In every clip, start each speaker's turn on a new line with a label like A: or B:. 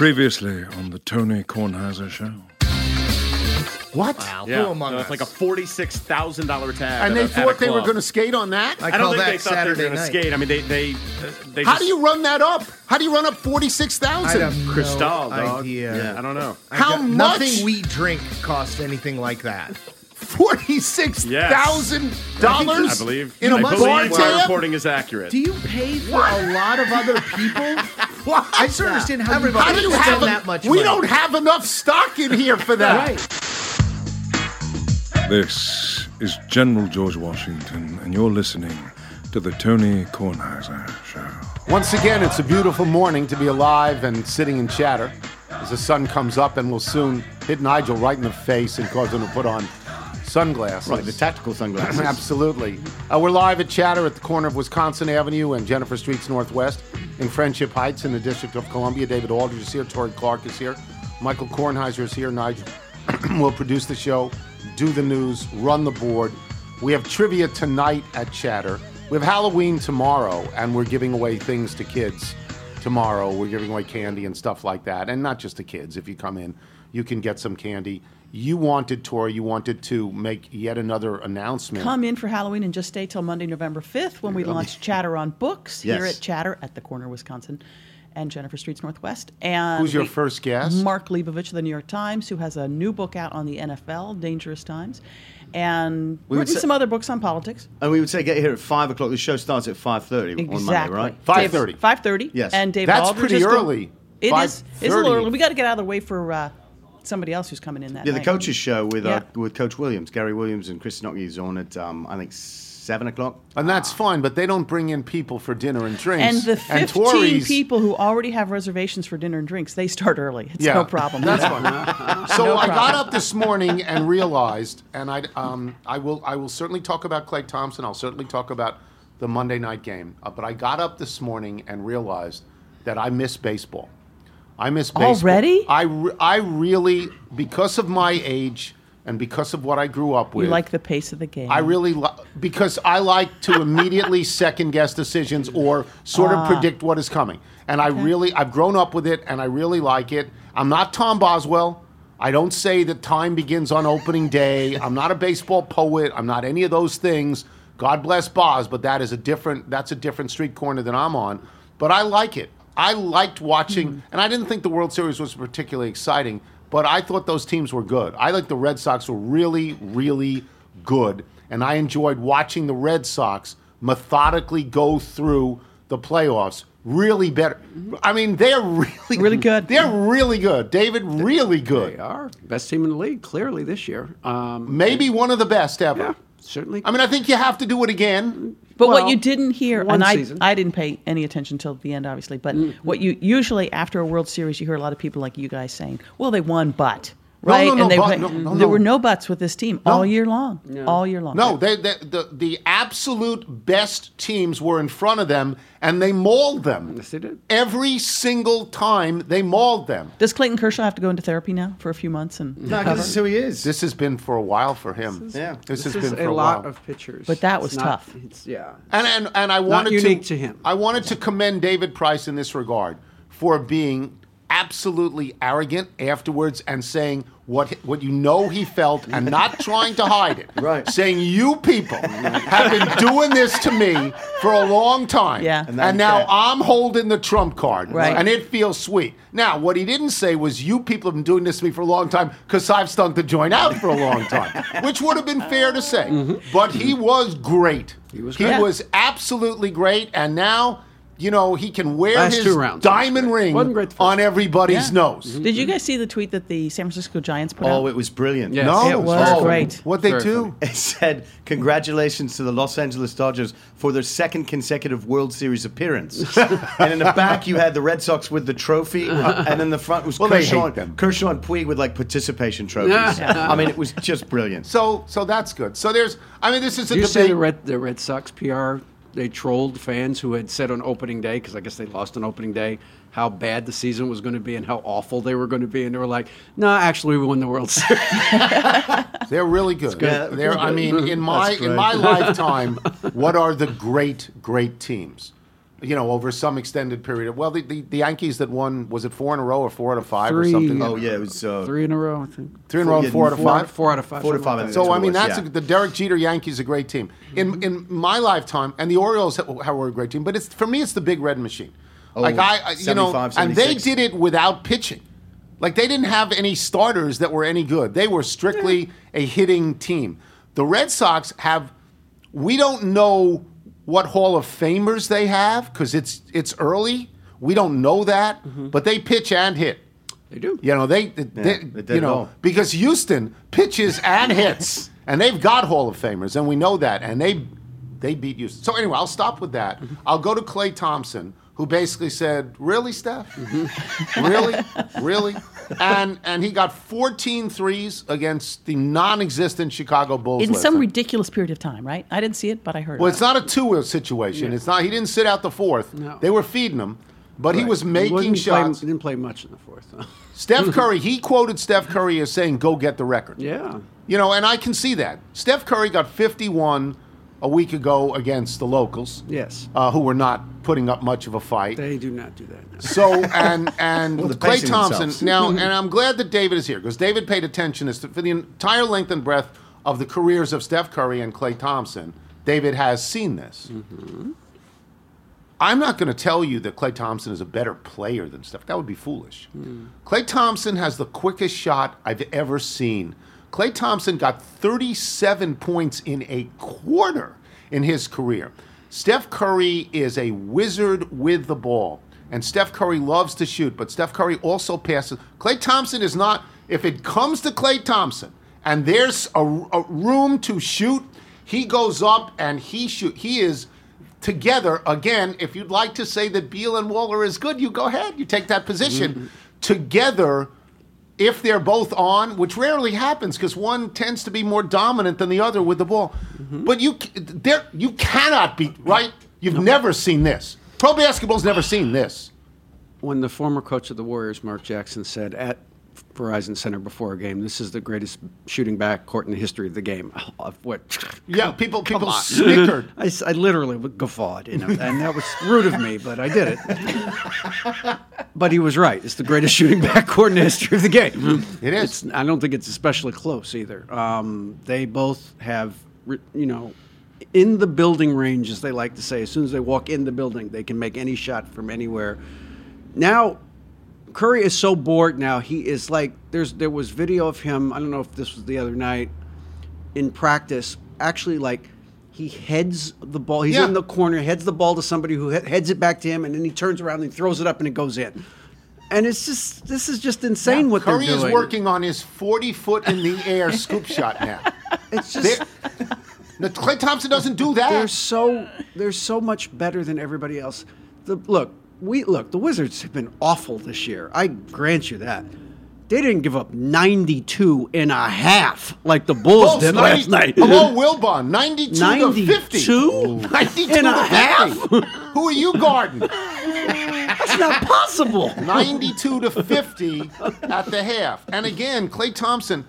A: Previously on the Tony Kornheiser Show.
B: What?
C: Wow.
D: Yeah,
C: Who among us?
D: it's like a $46,000 tab.
B: And they thought they were going to skate on that?
C: I
D: I
C: call
D: don't think
C: that
D: they thought they were
C: Saturday
D: going to
C: night.
D: skate. I mean, they
B: How
D: just,
B: do you run that up? How do you run up
C: I
B: 46,000?
C: have
D: Cristal,
C: no
D: dog.
C: idea.
D: Yeah, I don't know.
B: How much?
C: Nothing we drink costs anything like that.
B: $46,000
D: I believe.
B: in a
D: I
B: bar
D: believe our
B: tab?
D: reporting is accurate.
C: Do you pay for a lot of other people?
B: What?
C: I just don't understand how
B: How do
C: you
B: you
C: spend
B: have
C: that much
B: We
C: money.
B: don't have enough stock in here for that.
C: Right.
A: This is General George Washington, and you're listening to the Tony Kornheiser Show.
B: Once again, it's a beautiful morning to be alive and sitting in chatter as the sun comes up and will soon hit Nigel right in the face and cause him to put on sunglasses.
D: Right, the tactical sunglasses.
B: Absolutely. We're live at Chatter at the corner of Wisconsin Avenue and Jennifer Streets Northwest in Friendship Heights in the District of Columbia. David Aldridge is here. Tori Clark is here. Michael Kornheiser is here. Nigel will produce the show, do the news, run the board. We have trivia tonight at Chatter. We have Halloween tomorrow, and we're giving away things to kids tomorrow. We're giving away candy and stuff like that. And not just to kids. If you come in, you can get some candy. You wanted, Tori, to make yet another announcement.
E: Come in for Halloween and just stay till Monday, November 5th when we launch Chatter on Books here
D: Yes.
E: at Chatter at the corner of Wisconsin and Jennifer Streets Northwest. And
B: Who's your first guest?
E: Mark Leibovich of the New York Times, who has a new book out on the NFL, Dangerous Times, and
D: We would
E: written
D: say-
E: some other books on politics.
D: And we would say get here at 5 o'clock. The show starts at 5:30 on Monday,
E: Exactly.
D: right?
B: 5:30.
E: 5:30.
D: Yes.
E: And David
B: That's
E: Aldridge
B: pretty
E: is going-
B: early.
E: It is. It's a little
B: 5:30.
E: early. We got to get out of the way for somebody else who's coming in that
D: Yeah,
E: night.
D: the coaches show with
E: Yeah.
D: with Coach Williams, Gary Williams, and Chris Nocky is on at I think 7 o'clock.
B: And that's fine, but they don't bring in people for dinner and drinks.
E: And the 15
B: Tori's-
E: people who already have reservations for dinner and drinks, they start early. It's
B: Yeah,
E: no problem.
B: That's fine. So I got up this morning and realized, and I will certainly talk about Klay Thompson. I'll certainly talk about the Monday night game. But I got up this morning and realized that I miss baseball. I miss baseball.
E: Already?
B: I really, because of my age and because of what I grew up with.
E: You like the pace of the game.
B: I really because I like to immediately second guess decisions or sort of predict what is coming. And I've grown up with it and I really like it. I'm not Tom Boswell. I don't say that time begins on opening day. I'm not a baseball poet. I'm not any of those things. God bless Boz, but that's a different street corner than I'm on. But I like it. I liked watching, and I didn't think the World Series was particularly exciting, but I thought those teams were good. I think the Red Sox were really, really good, and I enjoyed watching the Red Sox methodically go through the playoffs. Really better. I mean, they're
E: Really good.
B: They're really good. David, really good.
F: They are best team in the league, clearly this year.
B: Maybe one of the best ever.
F: Yeah, certainly.
B: I mean, I think you have to do it again.
E: But
F: Well,
E: what you didn't hear,
F: one
E: and
F: season.
E: I didn't pay any attention till the end, obviously, but what you usually, after a World Series, you hear a lot of people like you guys saying, well, they won, but. Right?
B: no,
E: and they,
B: but- no.
E: there were no buts with this team all year long. All year long.
B: No, the absolute best teams were in front of them, and they mauled them.
F: Yes, they did.
B: Every single time they mauled them.
E: Does Clayton Kershaw have to go into therapy now for a few months and
D: No,
E: recover?
D: because this is who he is.
B: This has been for a while for him.
D: This
B: has
F: This is
B: been for
F: a
B: a
F: lot
B: while.
F: of pitchers.
E: But that was
F: It's not-
E: tough.
F: It's, yeah.
B: And I wanted
F: unique to him.
B: I wanted to commend David Price in this regard for being absolutely arrogant afterwards and saying what you know he felt and not trying to hide it.
D: Right.
B: Saying you people have been doing this to me for a long time.
E: Yeah.
B: And now I'm holding the trump card.
E: Right.
B: And it feels sweet. Now, what he didn't say was you people have been doing this to me for a long time because I've stunk the joint out for a long time, which would have been fair to say. But he was great. He
F: was
E: great.
B: was absolutely great. And now, you know, he can wear
F: Last
B: his
F: two rounds,
B: diamond ring
F: Wasn't great the first
B: on
F: one.
B: everybody's nose.
E: Did you guys see the tweet that the San Francisco Giants put
D: Oh,
E: out?
D: it was brilliant.
F: Yes.
B: No,
E: It was great.
B: What they
F: Very
B: do?
F: funny.
D: It said, congratulations to the Los Angeles Dodgers for their second consecutive World Series appearance. And in the back, you had the Red Sox with the trophy, and in the front was
B: Well, they
D: Kershaw,
B: hate them.
D: Kershaw and Puig with, like, participation trophies. I mean, it was just brilliant.
B: So that's good. So this is a
F: Do you say
B: debate.
F: the Red Sox PR, they trolled fans who had said on opening day, because I guess they lost on opening day, how bad the season was going to be and how awful they were going to be. And they were like, no, actually, we won the World Series.
B: They're really good.
D: Yeah,
B: They're, I mean, in my
D: That's great.
B: lifetime, what are the great teams? over some extended period. Well, the Yankees that won, was it 4 in a row or 4 out of 5 or
F: Three.
B: something?
D: Oh yeah, it was
F: 3 in a row, I think.
B: 3 in a row, 4 out of 5.
F: 4 out of 5.
D: 4 to 5.
F: something like
B: So,
D: That's
B: I mean,
D: what it was,
B: that's
D: yeah.
B: the Derek Jeter Yankees a great team. In my lifetime, and the Orioles were a great team, but for me, it's the Big Red Machine. Like,
D: 75,
B: and they
D: 76.
B: did it without pitching. Like, they didn't have any starters that were any good. They were strictly a hitting team. The Red Sox we don't know what Hall of Famers they have because it's early. We don't know that, but they pitch and hit.
F: They do.
B: They
D: did it all.
B: because Houston pitches and hits, and they've got Hall of Famers, and we know that, and they beat Houston. So anyway, I'll stop with that. I'll go to Klay Thompson, who basically said, "Really, Steph? Really?" And he got 14 threes against the non-existent Chicago Bulls.
E: In
B: last
E: some
B: night.
E: ridiculous period of time, right? I didn't see it, but I heard
B: Well,
E: it.
B: it's not a two situation. It's not. He didn't sit out the fourth.
F: No.
B: They were feeding him, but he was
F: He
B: making shots.
F: He didn't play much in the fourth, though.
B: Steph Curry. He quoted Steph Curry as saying, "Go get the record."
F: Yeah.
B: And I can see that. Steph Curry got 51 a week ago against the locals,
F: Yes.
B: who were not putting up much of a fight.
F: They do not do that. No.
B: So and
D: they're
B: Klay
D: pacing
B: Thompson
D: themselves.
B: now, and I'm glad that David is here because David paid attention as to, for the entire length and breadth of the careers of Steph Curry and Klay Thompson. David has seen this. I'm not going to tell you that Klay Thompson is a better player than Steph. That would be foolish. Klay Thompson has the quickest shot I've ever seen. Klay Thompson got 37 points in a quarter in his career. Steph Curry is a wizard with the ball, and Steph Curry loves to shoot, but Steph Curry also passes. Klay Thompson is not, if it comes to Klay Thompson and there's a room to shoot, he goes up and he shoots. He is together, again, if you'd like to say that Beal and Waller is good, you go ahead, you take that position. Together, if they're both on, which rarely happens because one tends to be more dominant than the other with the ball. But you cannot be, right? You've never seen this. Pro basketball's never seen this.
F: When the former coach of the Warriors, Mark Jackson, said at Verizon Center before a game, "This is the greatest shooting backcourt in the history of the game." Of what?
B: Yeah, people snickered.
F: I literally guffawed, and that was rude of me, but I did it. But he was right. It's the greatest shooting backcourt in the history of the game.
B: It is.
F: I don't think it's especially close either. They both have, in the building range, as they like to say. As soon as they walk in the building, they can make any shot from anywhere. Now, Curry is so bored now. He is like, there was video of him, I don't know if this was the other night, in practice, actually like he heads the ball. He's in the corner, heads the ball to somebody who heads it back to him, and then he turns around and he throws it up and it goes in. And this is just insane what
B: Curry
F: they're doing.
B: is working on his 40-foot in the air scoop shot now.
F: It's just,
B: Klay Thompson doesn't do that.
F: they're so much better than everybody else. The Wizards have been awful this year. I grant you that. They didn't give up 92 and a half like the Bulls did last night.
B: Hello, Wilbon. 92 to 50. 92
F: and a
B: to 50.
F: half?
B: Who are you guarding?
F: That's not possible.
B: 92 to 50 at the half. And again, Klay Thompson,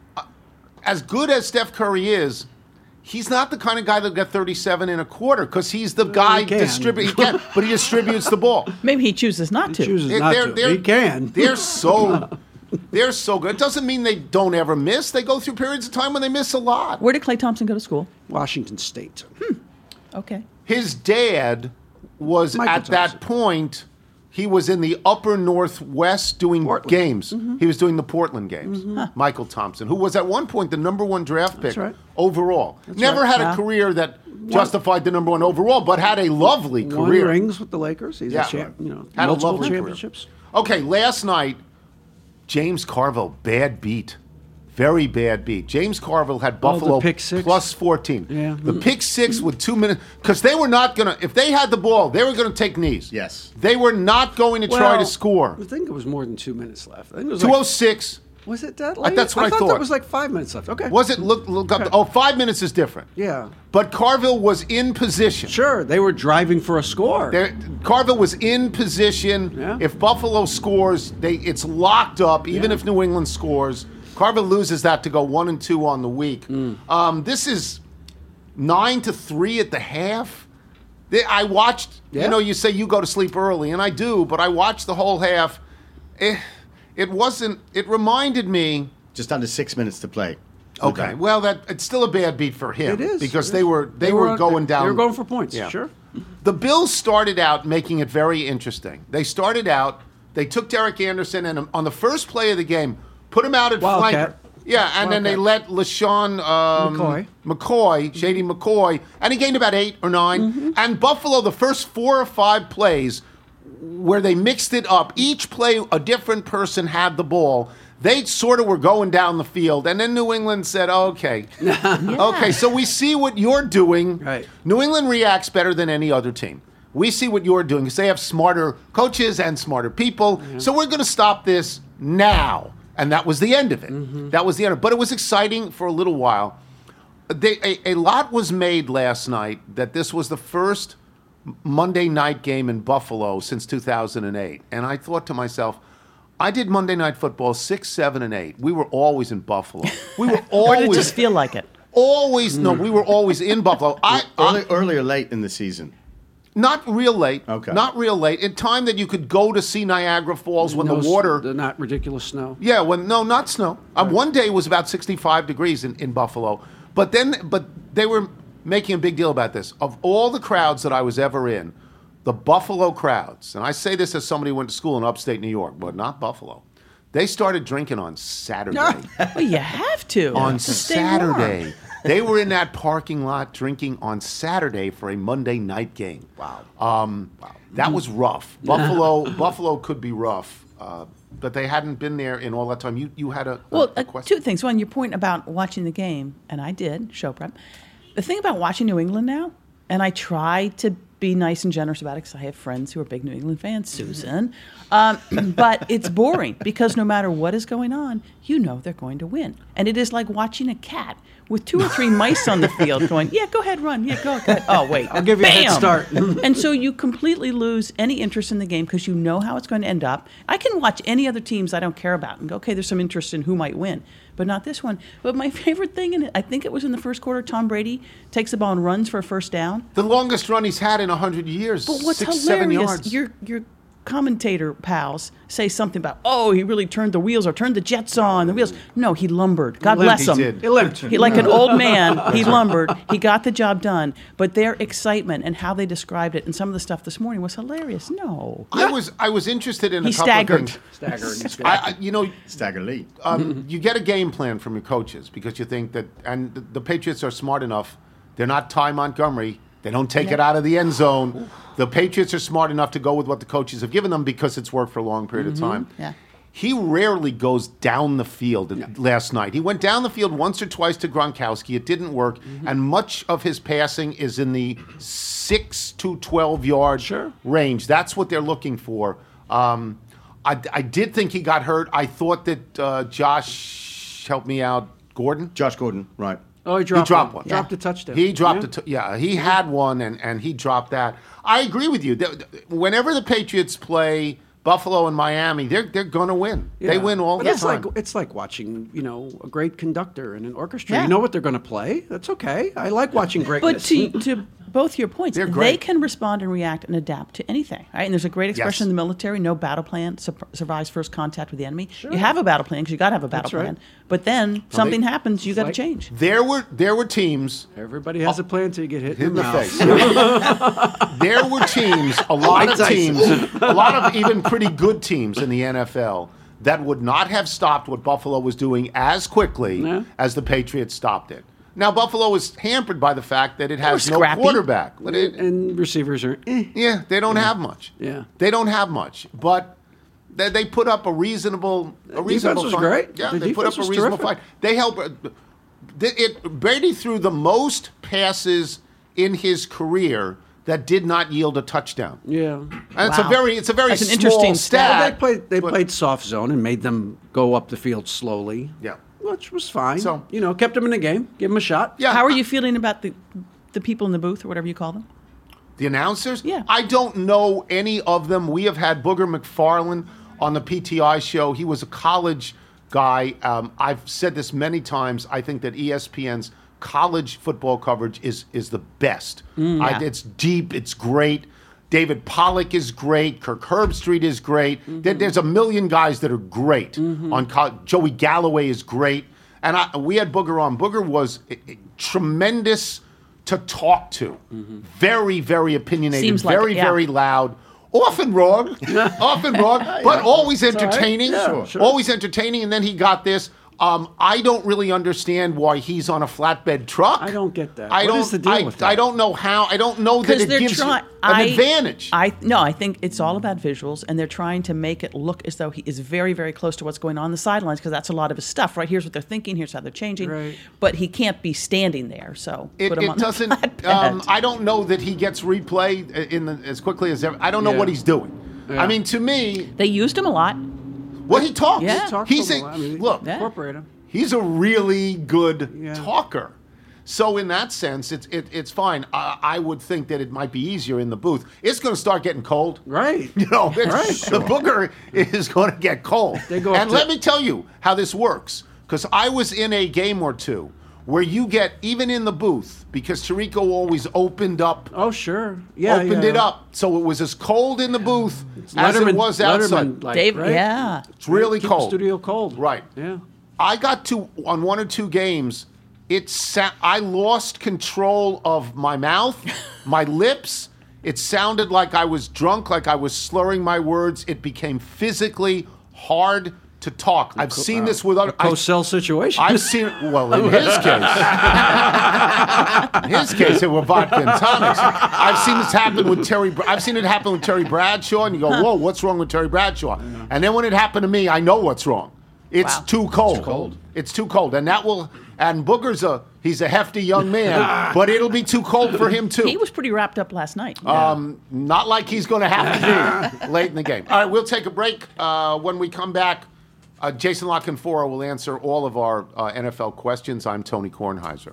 B: as good as Steph Curry is, he's not the kind of guy that'll get 37 in a quarter because he's the guy distributing. But he distributes the ball.
E: Maybe he chooses not to.
F: He chooses not to. He can.
B: They're so good. It doesn't mean they don't ever miss. They go through periods of time when they miss a lot.
E: Where did Klay Thompson go to school?
F: Washington State.
E: Okay.
B: His dad was
F: Michael
B: at that
F: Thompson.
B: point. He was in the upper Northwest doing
F: Portland.
B: games. He was doing the Portland games. Michael Thompson, who was at one point the number one draft pick
F: right.
B: overall. Never had a
E: Wow.
B: career that justified the number one overall, but had a lovely
F: Won
B: career.
F: rings with the Lakers. He's
B: Yeah.
F: had
B: Had a
F: multiple
B: lovely career.
F: championships.
B: Okay, last night, James Carville, bad beat. Very bad beat. James Carville had Buffalo
F: pick six?
B: plus 14.
F: Yeah.
B: The pick six with 2 minutes, because they were not going to, if they had the ball, they were going to take knees.
D: Yes.
B: They were not going to try to score.
F: I think it was more than 2 minutes left. I think it was
B: 2:06.
F: was it that late?
B: That's what I
F: thought.
B: thought.
F: That was like 5 minutes left. Okay.
B: Was it? Look up. Oh, 5 minutes is different.
F: Yeah.
B: But Carville was in position.
F: Sure, they were driving for a score.
B: Carville was in position.
F: Yeah.
B: If Buffalo scores, it's locked up. Even if New England scores, Carville loses that to go 1-2 on the week. This is 9-3 at the half. I watched.
F: Yeah.
B: You know, you say you go to sleep early, and I do, but I watched the whole half. It wasn't. It reminded me.
D: Just under 6 minutes to play.
B: Okay, well, it's still a bad beat for him.
F: It is.
B: because
F: It
B: they
F: is.
B: were going down.
F: They were going for points.
B: Yeah.
F: Sure.
B: The Bills started out making it very interesting. They started out. They took Derek Anderson and on the first play of the game, put him out at
F: Wildcat.
B: flanker. Yeah, and then they let LaShawn McCoy, Shady McCoy, and he gained about 8 or 9. And Buffalo, the first 4 or 5 plays where they mixed it up, each play a different person had the ball. They sort of were going down the field, and then New England said, okay. Okay, so we see what you're doing.
F: Right.
B: New England reacts better than any other team. We see what you're doing because they have smarter coaches and smarter people. So we're going to stop this now. And that was the end of it. That was the end of it. But it was exciting for a little while. A lot was made last night that this was the first Monday night game in Buffalo since 2008. And I thought to myself, I did Monday Night Football 6, 7, and 8. We were always in Buffalo. We were
E: Or did it
B: always
E: just feel like it?
B: no, we were always in Buffalo.
D: Early or late in the season?
B: Not real late.
D: Okay.
B: Not real late. In time that you could go to see Niagara Falls when
F: No
B: the water.
F: the not ridiculous snow.
B: Yeah, not snow. One day it was about 65 degrees in Buffalo. But they were making a big deal about this. Of all the crowds that I was ever in, the Buffalo crowds, and I say this as somebody who went to school in upstate New York, but not Buffalo, they started drinking on Saturday.
E: Well, you have to.
B: On
E: to stay warm.
B: Saturday. They were in that parking lot drinking on Saturday for a Monday night game. Wow. That was rough. Buffalo could be rough, but they hadn't been there in all that time. You had a question?
E: 2 things. One, your point about watching the game, and I did, show prep. The thing about watching New England now, and I try to be nice and generous about it because I have friends who are big New England fans, Susan. But it's boring because no matter what is going on, you know they're going to win. And it is like watching a cat with 2 or 3 mice on the field going, yeah, go ahead, run. Yeah, go ahead. Oh, wait.
F: I'll give you a head
E: Bam!
F: start.
E: And so you completely lose any interest in the game because you know how it's going to end up. I can watch any other teams I don't care about and go, okay, there's some interest in who might win, but not this one. But my favorite thing in it, I think it was in the first quarter, Tom Brady takes the ball and runs for a first down.
B: The longest run he's had in 100 years.
E: But what's
B: 6, 7
E: hilarious,
B: yards.
E: your commentator pals say something about, oh, he really turned the wheels or turned the jets on, the wheels. No, he lumbered. God bless
B: He
E: him.
B: did.
F: He limped.
E: He, like an old man, he lumbered. He got the job done. But their excitement and how they described it and some of the stuff this morning was hilarious. No.
B: I was interested in
E: He
B: a couple
E: staggered.
B: of things.
F: Staggered.
D: Stagger Lee.
B: You get a game plan from your coaches because you think that, and the Patriots are smart enough. They're not Ty Montgomery. They don't take it out of the end zone. The Patriots are smart enough to go with what the coaches have given them because it's worked for a long period of time.
E: Yeah.
B: He rarely goes down the field last night. He went down the field once or twice to Gronkowski. It didn't work. And much of his passing is in the 6 to 12 yard range. That's what they're looking for. I did think he got hurt. I thought that Josh, help me out,
D: Josh Gordon, right.
F: Oh, he dropped
B: one.
F: Dropped a touchdown.
B: He dropped he had one, and he dropped that. I agree with you. Whenever the Patriots play Buffalo and Miami, they're going to win.
F: Yeah.
B: They win all
F: But
B: the
F: it's
B: time.
F: it's like watching, a great conductor in an orchestra.
E: Yeah.
F: You know what they're going to play. That's okay. I like watching
E: But
F: greatness.
E: to both your points,
B: They're
E: they
B: great.
E: can respond and react and adapt to anything, right? And there's a great expression in the military: no battle plan survives first contact with the enemy. You have a battle plan because you got to have a battle
F: That's right.
E: plan. But then something happens, you got to
F: like-
E: change.
B: There were teams.
F: Everybody has a plan until you get hit
B: In the
F: mouth.
B: face. There were teams, a lot of even pretty good teams in the NFL that would not have stopped what Buffalo was doing as quickly as the Patriots stopped it. Now, Buffalo is hampered by the fact that it has no
E: scrappy.
B: quarterback. But
F: And receivers are,
B: yeah, they don't have much.
F: Yeah.
B: They don't have much. But they put up a reasonable
F: was
B: fight.
F: great.
B: Yeah,
F: The
B: they put
F: defense
B: up a
F: was
B: reasonable
F: terrific.
B: fight. They help. Brady threw the most passes in his career that did not yield a touchdown.
F: yeah.
B: And it's a
E: Wow.
B: very
E: That's an
B: small
E: interesting
B: stat.
F: Well, they
B: but-
F: played soft zone and made them go up the field slowly.
B: Yeah.
F: Which was fine.
B: So-
F: Kept them in the game, give them a shot.
B: Yeah.
E: How are you feeling about the people in the booth or whatever you call them?
B: The announcers?
E: Yeah.
B: I don't know any of them. We have had Booger McFarland on the PTI show. He was a college guy. I've said this many times. I think that ESPN's college football coverage is the best. It's deep. It's great. David Pollack is great. Kirk Herbstreit is great. There's a million guys that are great on college. Joey Galloway is great. And we had Booger on. Booger was tremendous to talk to. Very, very opinionated.
E: Seems like
B: very,
E: it, yeah.
B: very loud. Often wrong, but always entertaining. Always entertaining. And then he got this. I don't really understand why he's on a flatbed truck.
F: I don't get that.
B: What
F: is the deal with that?
B: I don't know how. I don't know that it gives you an advantage.
E: I think it's all about visuals, and they're trying to make it look as though he is very, very close to what's going on the sidelines, because that's a lot of his stuff, right? Here's what they're thinking, here's how they're changing.
F: Right.
E: But he can't be standing there, so put him on
B: doesn't.
E: the flatbed.
B: I don't know that he gets replay as quickly as ever. I don't know what he's doing.
F: Yeah.
B: I mean, to me,
E: They used him a lot.
B: well, he talks.
E: Yeah.
F: Talk
B: He's
F: to
B: a
F: him. I mean,
B: look.
E: Yeah.
F: Incorporate him.
B: He's a really good
F: Yeah.
B: talker. So in that sense, it's fine. I would think that it might be easier in the booth. It's going to start getting cold.
F: Right.
B: You know,
F: Right.
B: the booger is going to get cold.
F: They go up
B: and
F: to-
B: let me tell you how this works, because I was in a game or two where you get, even in the booth, because Tirico always opened up.
F: Oh, sure. Yeah.
B: Opened
F: yeah.
B: it up. So it was as cold in the booth as it
F: Letterman-
B: was outside.
F: Letterman, like,
E: Dave,
F: right?
E: yeah.
B: It's really
F: Keep the
B: cold.
F: studio cold.
B: Right.
F: Yeah.
B: I got to, on one or two games, I lost control of my mouth, my lips. It sounded like I was drunk, like I was slurring my words. It became physically hard to talk. I've seen this with other...
F: Cosell situation.
B: I've seen it, well, in his case, it were vodka and tonics. I've seen this happen with I've seen it happen with Terry Bradshaw, and you go, whoa, what's wrong with Terry Bradshaw? And then when it happened to me, I know what's wrong. It's too cold. It's too cold. And that will, and Booger's he's a hefty young man, but it'll be too cold for him too.
E: He was pretty wrapped up last night.
B: Not like he's going to have to be late in the game. All right, we'll take a break. When we come back, Jason La Canfora will answer all of our NFL questions. I'm Tony Kornheiser.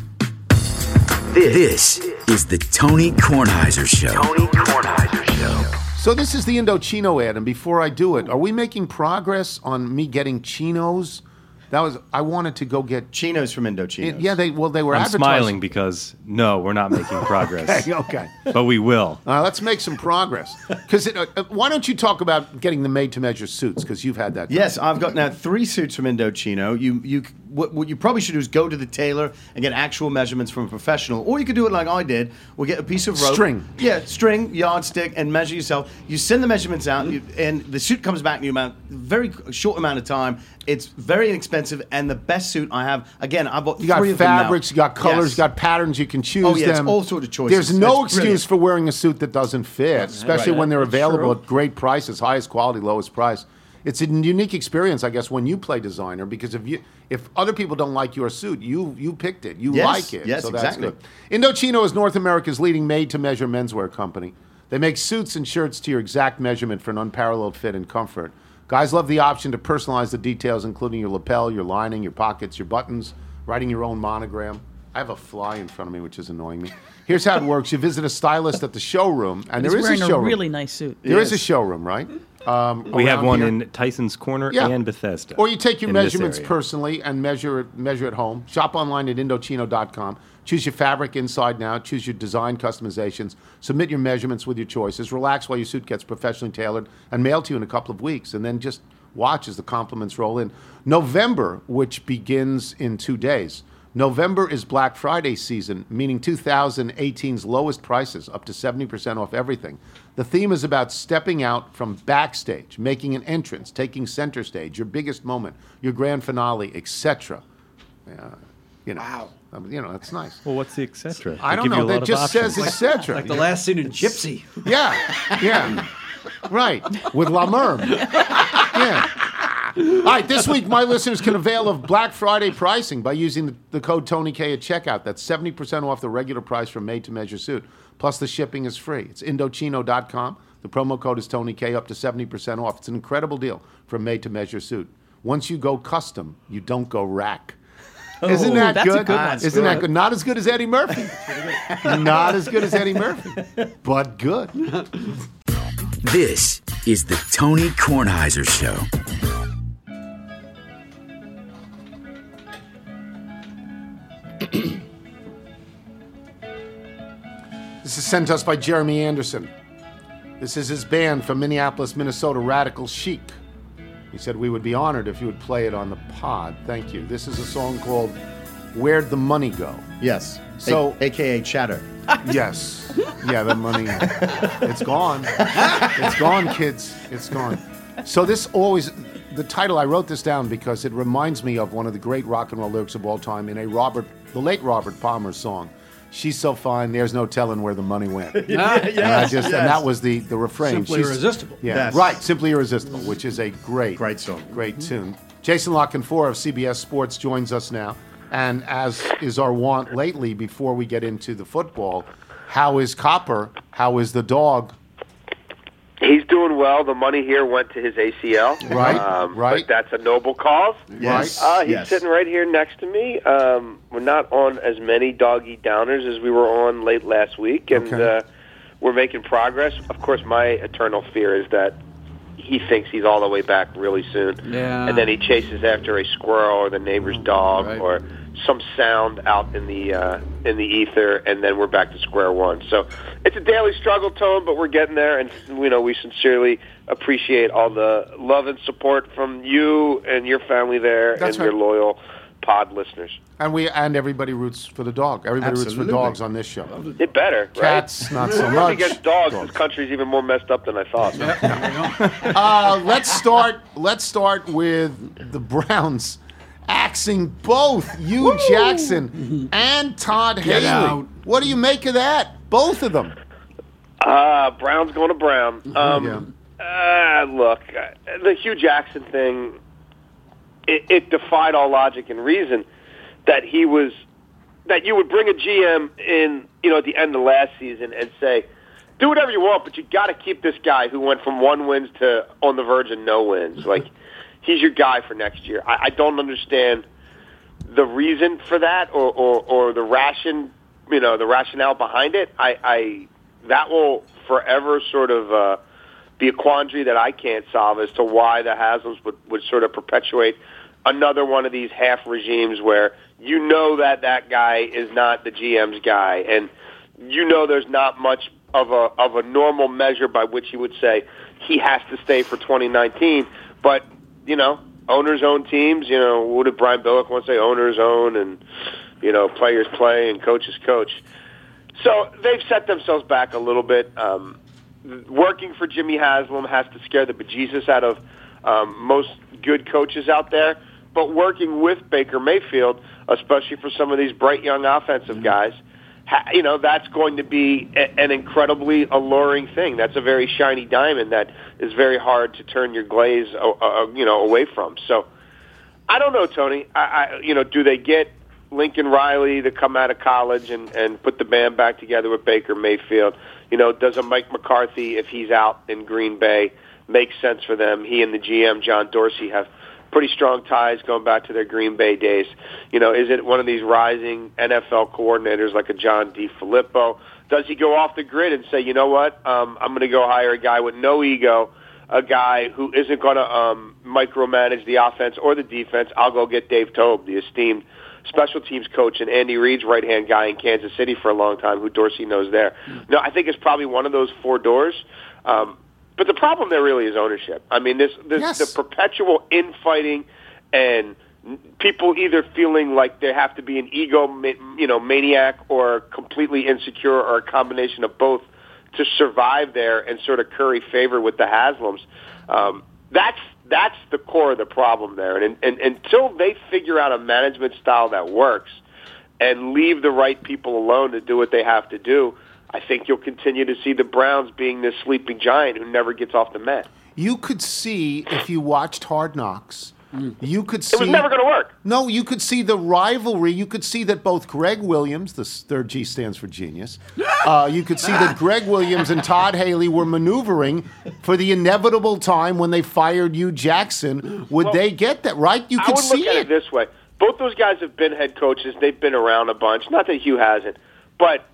G: This is the Tony Kornheiser Show. Tony Kornheiser Show.
B: So this is the Indochino ad, and before I do it, are we making progress on me getting chinos? I wanted to go get
D: Chinos from Indochino.
B: Yeah, they were
H: I'm
B: advertising.
H: smiling because no, we're not making progress.
B: Okay.
H: But we will.
B: Let's make some progress. Because why don't you talk about getting the made-to-measure suits? Because you've had that.
D: Yes, I've got now 3 suits from Indochino. What you probably should do is go to the tailor and get actual measurements from a professional. Or you could do it like I did. We'll get a piece of rope.
B: String.
D: Yeah, string, yardstick, and measure yourself. You send the measurements out, and the suit comes back in a very short amount of time. It's very inexpensive, and the best suit I have, again, I bought 3
B: You got
D: of them now.
B: fabrics, you got colors,
D: Yes.
B: you got patterns, you can choose
D: Oh, yeah, it's
B: them.
D: all sorts of choices.
B: There's no
D: It's
B: excuse
D: brilliant.
B: for wearing a suit that doesn't fit, especially
D: Right.
B: when they're
F: That's
B: available
F: true.
B: at great prices, highest quality, lowest price. It's a unique experience, I guess, when you play designer, because if other people don't like your suit, you picked it, you
D: Yes,
B: like it,
D: yes,
B: so that's
D: exactly.
B: good. Indochino is North America's leading made-to-measure menswear company. They make suits and shirts to your exact measurement for an unparalleled fit and comfort. Guys love the option to personalize the details, including your lapel, your lining, your pockets, your buttons, writing your own monogram. I have a fly in front of me, which is annoying me. Here's how it works. You visit a stylist at the showroom, and
E: He's
B: there is a
E: wearing
B: showroom.
E: a really nice suit.
B: There is a showroom, right?
H: We have
B: around
H: one
B: here.
H: in Tyson's Corner
B: Yeah.
H: and Bethesda.
B: Or you take your
H: in this
B: measurements
H: area.
B: personally and measure at home. Shop online at Indochino.com. Choose your fabric inside and out. Choose your design customizations. Submit your measurements with your choices. Relax while your suit gets professionally tailored and mailed to you in a couple of weeks. And then just watch as the compliments roll in. November, which begins in 2 days. November is Black Friday season, meaning 2018's lowest prices, up to 70% off everything. The theme is about stepping out from backstage, making an entrance, taking center stage, your biggest moment, your grand finale, etc. Wow. That's nice.
H: Well, what's the etc.?
B: I
H: They
B: don't
H: give you
B: know.
H: a
B: That
H: lot of
B: just says
H: options.
B: etc.
F: Like the last scene in Gypsy.
B: Yeah. Right. With La Merme. Yeah. All right, this week my listeners can avail of Black Friday pricing by using the code TonyK at checkout. That's 70% off the regular price for made-to-measure suit. Plus the shipping is free. It's Indochino.com. The promo code is TonyK, up to 70% off. It's an incredible deal for a made-to-measure suit. Once you go custom, you don't go rack. Isn't that
E: that's a
B: good?
E: good one.
B: Isn't that good? Not as good as Eddie Murphy. Not as good as Eddie Murphy, but good.
G: This is the Tony Kornheiser Show.
B: sent us by Jeremy Anderson. This is his band from Minneapolis, Minnesota, Radical Chic. He said we would be honored if you would play it on the pod. Thank you. This is a song called Where'd the Money Go?
D: Yes.
B: So-
D: AKA Chatter.
B: Yes. Yeah, the money. It's gone. It's gone, kids. It's gone. So this always, the title, I wrote this down because it reminds me of one of the great rock and roll lyrics of all time in the late Robert Palmer song. She's so fine, there's no telling where the money went. And that was the refrain.
F: Simply Irresistible.
B: Yeah,
D: Yes.
B: right. Simply Irresistible, which is a great
D: song.
B: great tune. Jason Lockenfor of CBS Sports joins us now. And as is our wont lately, before we get into the football, how is Copper? How is the dog?
I: He's doing well. The money here went to his ACL.
B: Right.
I: But that's a noble cause.
D: Yes.
I: He's sitting right here next to me. We're not on as many doggy downers as we were on late last week, and we're making progress. Of course, my eternal fear is that he thinks he's all the way back really soon, and then he chases after a squirrel or the neighbor's dog or some sound out in the ether, and then we're back to square one. So it's a daily struggle, Tone, but we're getting there, and we sincerely appreciate all the love and support from you and your family there.
B: That's
I: and
B: right.
I: your loyal pod listeners.
B: And everybody roots for the dog. Everybody roots for dogs on this show.
I: It better, right?
B: Cats, not so
I: Nothing
B: much.
I: against dogs. This country's even more messed up than I thought.
B: Let's start with the Browns axing both Hugh Jackson and Todd Haley.
F: out.
B: What do you make of that? Both of them.
I: Brown's going to Brown. Look, the Hugh Jackson thing, it defied all logic and reason that you would bring a GM in, at the end of last season and say, do whatever you want, but you got to keep this guy who went from 1 wins to on the verge of no wins. Like, he's your guy for next year. I don't understand the reason for that or the the rationale behind it. That will forever sort of be a quandary that I can't solve as to why the Haslam's would sort of perpetuate another one of these half regimes where that guy is not the GM's guy, and there's not much of a normal measure by which he would say he has to stay for 2019. But owners own teams. What did Brian Billick once say? Owners own, and players play, and coaches coach. So they've set themselves back a little bit. Working for Jimmy Haslam has to scare the bejesus out of most good coaches out there. But working with Baker Mayfield, especially for some of these bright young offensive guys, that's going to be an incredibly alluring thing. That's a very shiny diamond that is very hard to turn your glaze, away from. So I don't know, Tony. Do they get Lincoln Riley to come out of college and put the band back together with Baker Mayfield? Does a Mike McCarthy, if he's out in Green Bay, make sense for them? He and the GM, John Dorsey, have pretty strong ties going back to their Green Bay days. Is it one of these rising NFL coordinators like a John DeFilippo? Does he go off the grid and say, you know what, I'm going to go hire a guy with no ego, a guy who isn't going to micromanage the offense or the defense? I'll go get Dave Toub, the esteemed special teams coach and Andy Reid's right-hand guy in Kansas City for a long time, who Dorsey knows there. No, I think it's probably one of those four doors. But the problem there really is ownership. I mean, the perpetual infighting and people either feeling like they have to be an ego, maniac or completely insecure or a combination of both to survive there and sort of curry favor with the Haslams. That's the core of the problem there. And until they figure out a management style that works and leave the right people alone to do what they have to do, I think you'll continue to see the Browns being this sleeping giant who never gets off the mat.
B: You could see, if you watched Hard Knocks, you could see...
I: It was never going to work.
B: No, you could see the rivalry. You could see that both Greg Williams, the third G stands for genius, you could see that Greg Williams and Todd Haley were maneuvering for the inevitable time when they fired Hugh Jackson. Would they get that, right? You could see
I: I would look at it this way. Both those guys have been head coaches. They've been around a bunch. Not that Hugh hasn't, but...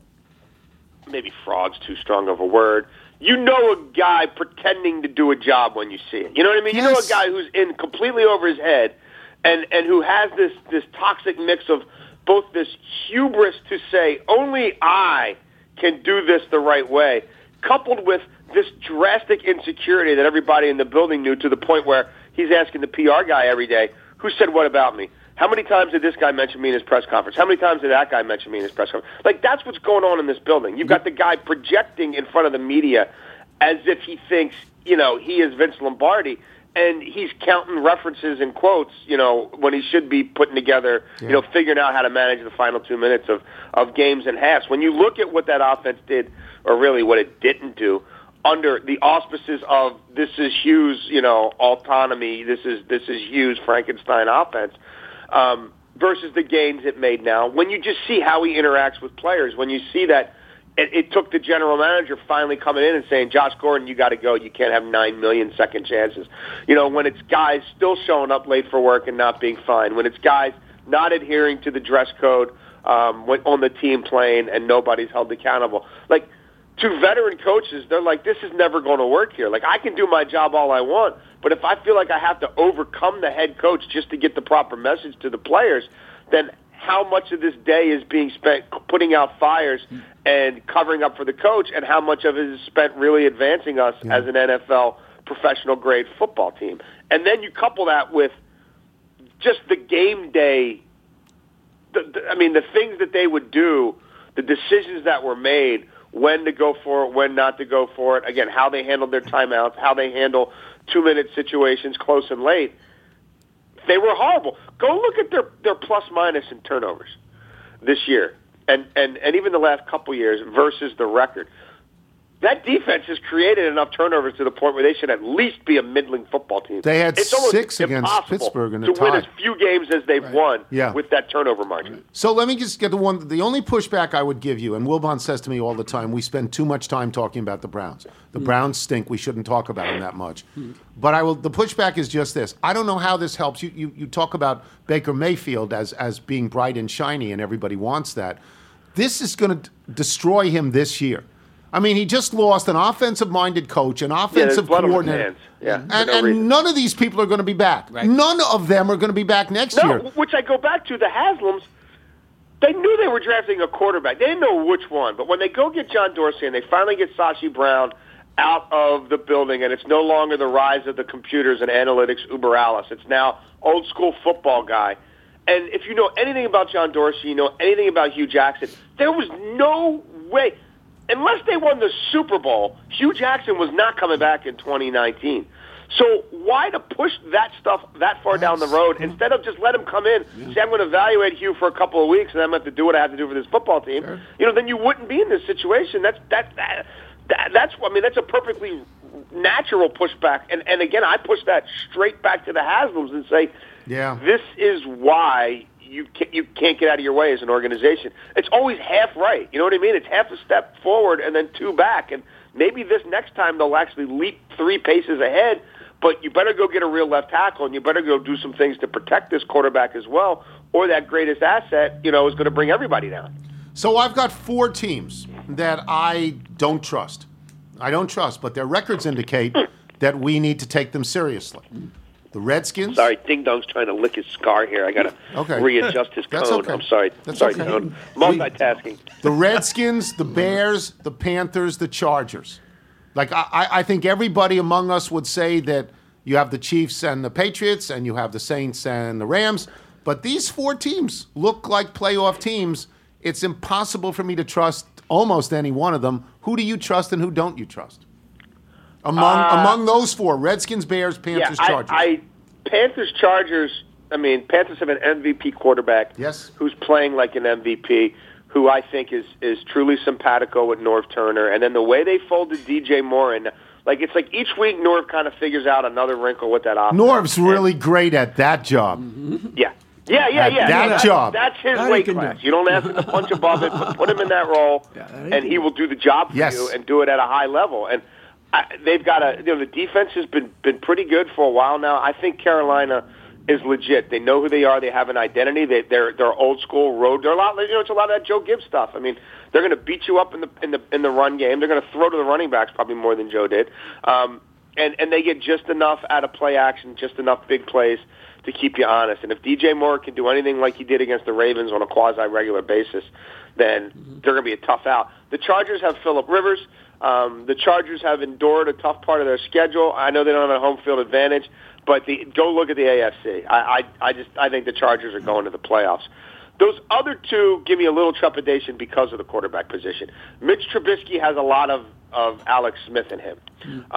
I: maybe fraud's too strong of a word. You know a guy pretending to do a job when you see it. You know what I mean?
B: Yes.
I: You know a guy who's in completely over his head and who has this toxic mix of both this hubris to say, only I can do this the right way, coupled with this drastic insecurity that everybody in the building knew, to the point where he's asking the PR guy every day, who said what about me? How many times did this guy mention me in his press conference? How many times did that guy mention me in his press conference? Like, that's what's going on in this building. You've got the guy projecting in front of the media as if he thinks, he is Vince Lombardi, and he's counting references and quotes, when he should be putting together, figuring out how to manage the final 2 minutes of games and halves. When you look at what that offense did, or really what it didn't do, under the auspices of this is Hughes, autonomy, this is Hughes Frankenstein offense, versus the gains it made now. When you just see how he interacts with players, when you see that it took the general manager finally coming in and saying, Josh Gordon, you got to go. You can't have 9 million second chances. When it's guys still showing up late for work and not being fined, when it's guys not adhering to the dress code on the team plane and nobody's held accountable. Like, to veteran coaches, they're like, this is never going to work here. Like, I can do my job all I want, but if I feel like I have to overcome the head coach just to get the proper message to the players, then how much of this day is being spent putting out fires and covering up for the coach, and how much of it is spent really advancing us as an NFL professional-grade football team? And then you couple that with just the game day, the things that they would do, the decisions that were made, when to go for it, when not to go for it, again, how they handled their timeouts, how they handle 2-minute situations close and late. They were horrible. Go look at their plus-minus in turnovers this year, and even the last couple years versus the record. That defense has created enough turnovers to the point where they should at least be a middling football team.
B: They had
I: it's almost
B: 6 against
I: impossible
B: Pittsburgh in a
I: to
B: tie.
I: win as few games as they've won with that turnover margin.
B: So let me just get the only pushback I would give you, and Wilbon says to me all the time, we spend too much time talking about the Browns. The Browns stink. We shouldn't talk about them that much. But the pushback is just this. I don't know how this helps. You talk about Baker Mayfield as being bright and shiny, and everybody wants that. This is going to destroy him this year. I mean, he just lost an offensive-minded coach, an offensive coordinator. And none of these people are going to be back. Right. None of them are going to be back next year.
I: Which I go back to, the Haslams, they knew they were drafting a quarterback. They didn't know which one. But when they go get John Dorsey and they finally get Sashi Brown out of the building, and it's no longer the rise of the computers and analytics uber alles. It's now old-school football guy. And if you know anything about John Dorsey, you know anything about Hugh Jackson, there was no way – unless they won the Super Bowl, Hugh Jackson was not coming back in 2019. So why to push that stuff that far down the road instead of just let him come in, say, I'm going to evaluate Hugh for a couple of weeks, and I'm going to have to do what I have to do for this football team. Sure. Then you wouldn't be in this situation. That's a perfectly natural pushback. And again, I push that straight back to the Haslams and say, this is why you can't get out of your way as an organization. It's always half right. You know what I mean? It's half a step forward and then 2 back. And maybe this next time they'll actually leap 3 paces ahead, but you better go get a real left tackle, and you better go do some things to protect this quarterback as well, or that greatest asset, is going to bring everybody down.
B: So I've got 4 teams that I don't trust. But their records indicate that we need to take them seriously. The Redskins.
I: Sorry, Ding Dong's trying to lick his scar here. I got to readjust his cone.
B: Okay.
I: I'm sorry.
B: That's
I: sorry,
B: okay.
I: Tone. Multitasking.
B: The Redskins, the Bears, the Panthers, the Chargers. Like, I think everybody among us would say that you have the Chiefs and the Patriots, and you have the Saints and the Rams. But these 4 teams look like playoff teams. It's impossible for me to trust almost any one of them. Who do you trust and who don't you trust? Among those 4, Redskins, Bears, Panthers, Chargers.
I: Panthers, Chargers, Panthers have an MVP quarterback who's playing like an MVP, who I think is truly simpatico with Norv Turner. And then the way they folded DJ Moore in, it's like each week Norv kind of figures out another wrinkle with that offense.
B: Norv's really great at that job.
I: Yeah.
B: That job.
I: That's his weight class. You don't ask him to punch above it, but put him in that role, and he will do the job for you and do it at a high level. And they've got the defense has been pretty good for a while now. I think Carolina is legit. They know who they are. They have an identity. They're old school road. They're a lot. It's a lot of that Joe Gibbs stuff. They're going to beat you up in the run game. They're going to throw to the running backs probably more than Joe did. And they get just enough out of play action, just enough big plays to keep you honest. And if DJ Moore can do anything like he did against the Ravens on a quasi-regular basis, then they're going to be a tough out. The Chargers have Phillip Rivers. The Chargers have endured a tough part of their schedule. I know they don't have a home field advantage, but go look at the AFC. I think the Chargers are going to the playoffs. Those other two give me a little trepidation because of the quarterback position. Mitch Trubisky has a lot of Alex Smith in him.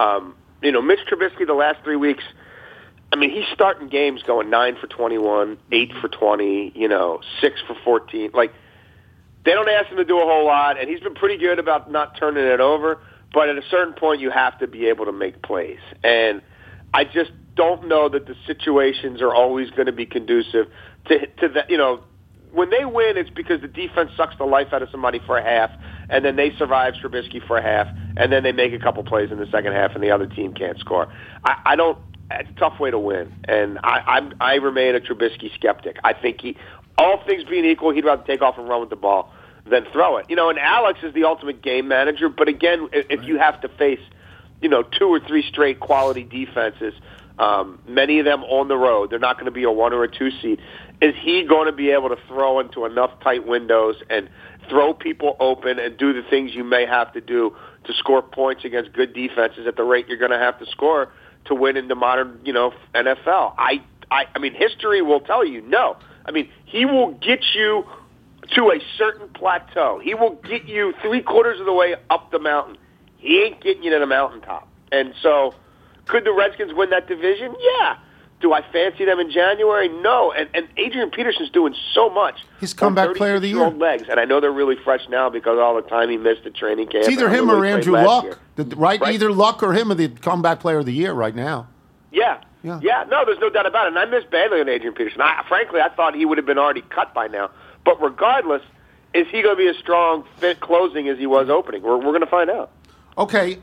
I: Mitch Trubisky the last 3 weeks, I mean, he's starting games going 9 for 21, 8 for 20, 6 for 14. Like, they don't ask him to do a whole lot, and he's been pretty good about not turning it over. But at a certain point, you have to be able to make plays. And I just don't know that the situations are always going to be conducive to that. When they win, it's because the defense sucks the life out of somebody for a half, and then they survive Trubisky for a half, and then they make a couple plays in the second half, and the other team can't score. I don't. It's a tough way to win, and I remain a Trubisky skeptic. I think all things being equal, he'd rather take off and run with the ball than throw it. And Alex is the ultimate game manager, but again, if you have to face, 2 or 3 straight quality defenses, many of them on the road, they're not going to be a 1 or a 2 seed. Is he going to be able to throw into enough tight windows and throw people open and do the things you may have to do to score points against good defenses at the rate you're going to have to score to win in the modern, NFL? I mean, history will tell you no. I mean, he will get you to a certain plateau. He will get you 3/4 of the way up the mountain. He ain't getting you to the mountaintop. And so, could the Redskins win that division? Yeah. Do I fancy them in January? No. And Adrian Peterson's doing so much.
B: He's comeback player of the year.
I: Legs, and I know they're really fresh now because all the time he missed the training camp.
B: It's either him or Andrew Luck. Right? Either Luck or him are the comeback player of the year right now.
I: Yeah. No, there's no doubt about it. And I miss badly on Adrian Peterson. Frankly, I thought he would have been already cut by now. But regardless, is he going to be as strong fit closing as he was opening? We're going to find out.
B: Okay.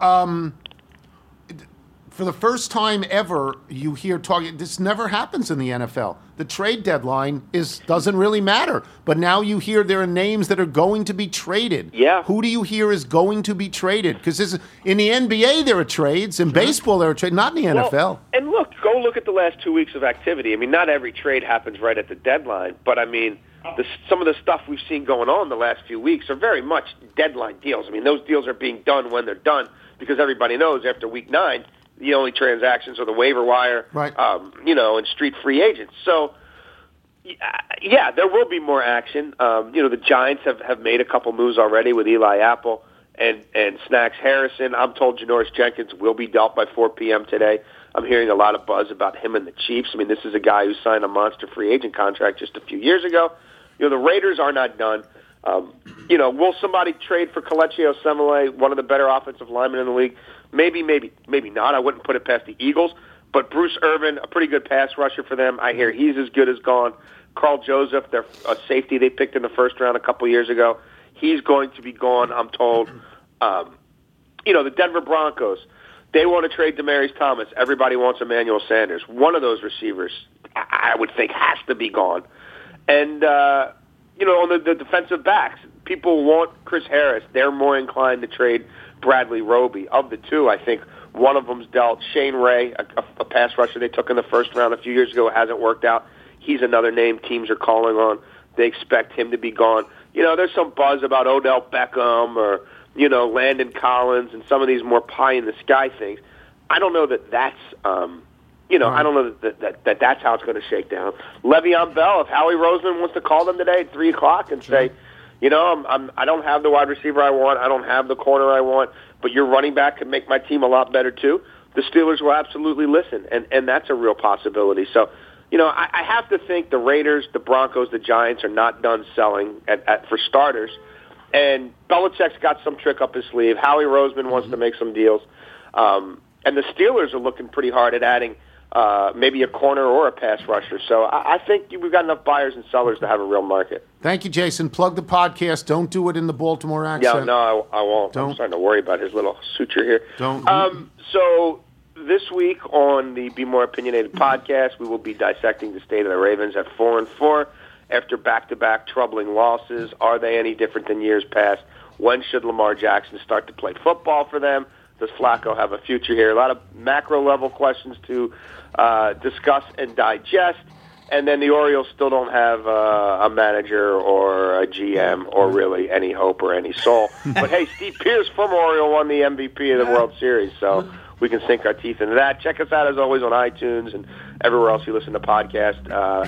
B: For the first time ever, you hear talking. This never happens in the NFL. The trade deadline doesn't really matter. But now you hear there are names that are going to be traded.
I: Yeah.
B: Who do you hear is going to be traded? Because in the NBA there are trades. In baseball there are trades. Not in the NFL.
I: Well, and go look at the last 2 weeks of activity. I mean, not every trade happens right at the deadline. But I mean, some of the stuff we've seen going on the last few weeks are very much deadline deals. I mean, those deals are being done when they're done because everybody knows after week 9. The only transactions are the waiver wire,
B: right.
I: And street free agents. So, yeah, there will be more action. The Giants have made a couple moves already with Eli Apple and Snacks Harrison. I'm told Janoris Jenkins will be dealt by 4 p.m. today. I'm hearing a lot of buzz about him and the Chiefs. I mean, this is a guy who signed a monster free agent contract just a few years ago. The Raiders are not done. Will somebody trade for Kelechi Osemele, one of the better offensive linemen in the league? Maybe not. I wouldn't put it past the Eagles. But Bruce Irvin, a pretty good pass rusher for them. I hear he's as good as gone. Carl Joseph, their safety they picked in the first round a couple years ago, he's going to be gone, I'm told. The Denver Broncos, they want to trade Demaryius Thomas. Everybody wants Emmanuel Sanders. One of those receivers, I would think, has to be gone. And, on the defensive backs, people want Chris Harris. They're more inclined to trade Bradley Roby. Of the two, I think one of them's dealt. Shane Ray, a pass rusher they took in the first round a few years ago, hasn't worked out. He's another name teams are calling on. They expect him to be gone. There's some buzz about Odell Beckham or, Landon Collins and some of these more pie-in-the-sky things. I don't know that's I don't know that that's how it's going to shake down. Le'Veon Bell, if Howie Roseman wants to call them today at 3 o'clock and say, I don't have the wide receiver I want, I don't have the corner I want, but your running back can make my team a lot better too, the Steelers will absolutely listen, and that's a real possibility. So, I have to think the Raiders, the Broncos, the Giants are not done selling for starters, and Belichick's got some trick up his sleeve. Howie Roseman wants to make some deals, and the Steelers are looking pretty hard at adding maybe a corner or a pass rusher. So I think we've got enough buyers and sellers to have a real market.
B: Thank you, Jason. Plug the podcast. Don't do it in the Baltimore accent.
I: Yeah, no, I won't. I'm starting to worry about his little suture here.
B: Don't.
I: So this week on the Be More Opinionated podcast, we will be dissecting the state of the Ravens at 4-4 after back-to-back troubling losses. Are they any different than years past? When should Lamar Jackson start to play football for them? Does Flacco have a future here? A lot of macro-level questions to discuss and digest. And then the Orioles still don't have a manager or a GM or really any hope or any soul. But hey, Steve Pearce from Oriole won the MVP of the World Series, so we can sink our teeth into that. Check us out, as always, on iTunes and everywhere else you listen to podcasts.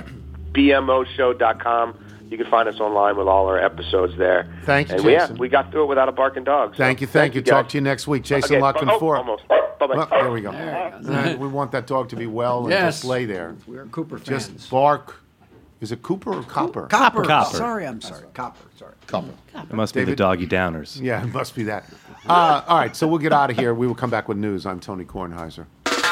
I: BMOshow.com. You can find us online with all our episodes there.
B: Thank you,
I: and
B: Jason.
I: we got through it without a barking dog. So
B: Thank you.
I: guys.
B: Talk to you next week. Jason Luckman for.
I: Almost. Bye-bye.
B: Oh, there we go. We want that dog to be well and
F: Yes.
B: just lay there.
F: We're Cooper fans.
B: Just bark. Is it Cooper or Copper?
F: Copper.
H: Copper.
F: Sorry, I'm sorry. Copper. Sorry.
B: Copper.
H: It must be the
B: David?
H: doggy downers.
B: Yeah, it must be that. All right, so we'll get out of here. We will come back with news. I'm Tony Kornheiser.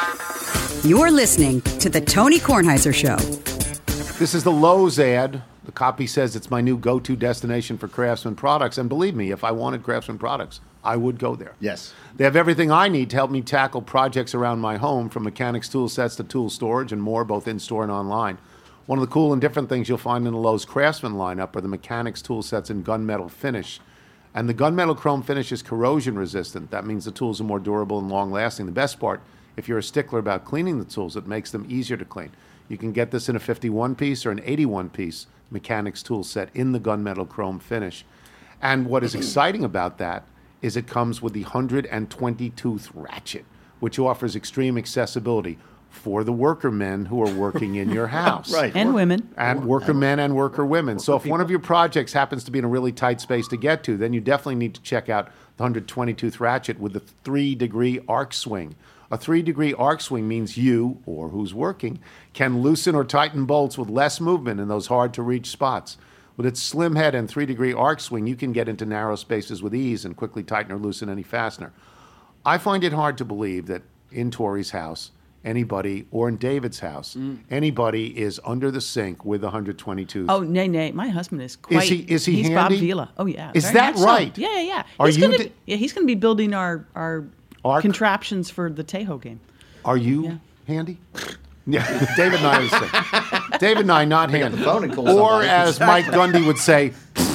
J: You're listening to The Tony Kornheiser Show.
B: This is the Lowe's ad. The copy says it's my new go-to destination for Craftsman products. And believe me, if I wanted Craftsman products, I would go there.
D: Yes.
B: They have everything I need to help me tackle projects around my home, from mechanics tool sets to tool storage and more, both in-store and online. One of the cool and different things you'll find in the Lowe's Craftsman lineup are the mechanics tool sets in gunmetal finish. And the gunmetal chrome finish is corrosion resistant. That means the tools are more durable and long-lasting. The best part, if you're a stickler about cleaning the tools, it makes them easier to clean. You can get this in a 51-piece or an 81-piece mechanics tool set in the gunmetal chrome finish. And what is exciting about that is it comes with the 120-tooth ratchet, which offers extreme accessibility for the worker men who are working in your house.
D: Right.
E: And women.
B: And worker men and worker women. So if one of your projects happens to be in a really tight space to get to, then you definitely need to check out the 120-tooth ratchet with the 3-degree arc swing. A 3-degree arc swing means you, or who's working, can loosen or tighten bolts with less movement in those hard-to-reach spots. With its slim head and 3-degree arc swing, you can get into narrow spaces with ease and quickly tighten or loosen any fastener. I find it hard to believe that in Tori's house, anybody, or in David's house, anybody is under the sink with 120
E: Oh, nay. My husband is quite.
B: Is he
E: he's
B: handy?
E: Bob Vila. Oh, yeah.
B: Is
E: very
B: that
E: much so.
B: right?
E: Yeah.
B: Are
E: He's
B: you
E: gonna
B: di-
E: be, he's going to be building our
B: Arc?
E: contraptions for the Tejo game.
B: Are you
E: Yeah.
B: handy? Yeah, David and I would say. David and I not handy.
D: the phone and call
B: Or
D: somebody.
B: as Mike Gundy would say,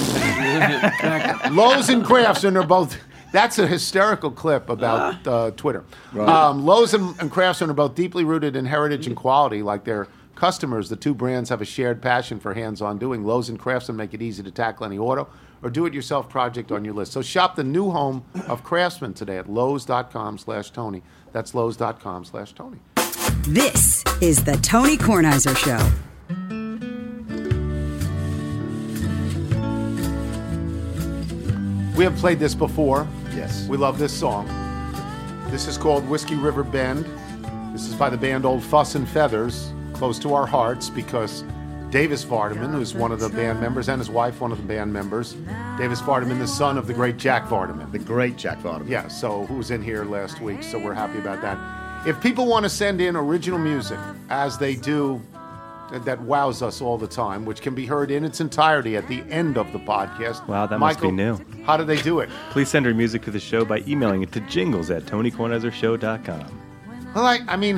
B: Lowe's and Craftsman are both. That's a hysterical clip about Twitter. Lowe's and Craftsman are both deeply rooted in heritage and quality. Like their customers, the two brands have a shared passion for hands-on doing. Lowe's and Craftsman make it easy to tackle any auto or do-it-yourself project on your list. So shop the new home of Craftsman today at lowes.com/Tony. That's lowes.com/Tony.
J: This is The Tony Kornheiser Show.
B: We have played this before.
D: Yes.
B: We love this song. This is called Whiskey River Bend. This is by the band Old Fuss and Feathers, close to our hearts because Davis Vardaman, who's one of the band members, and his wife, one of the band members. Davis Vardaman, the son of the great Jack Vardaman.
D: The great Jack Vardaman.
B: Yeah, so who was in here last week, so we're happy about that. If people want to send in original music, as they do, that wows us all the time, which can be heard in its entirety at the end of the podcast.
H: Wow, that must be new.
B: How do they do it?
H: Please send your music to the show by emailing it to jingles@tonykornheisershow.com.
B: Well, I mean,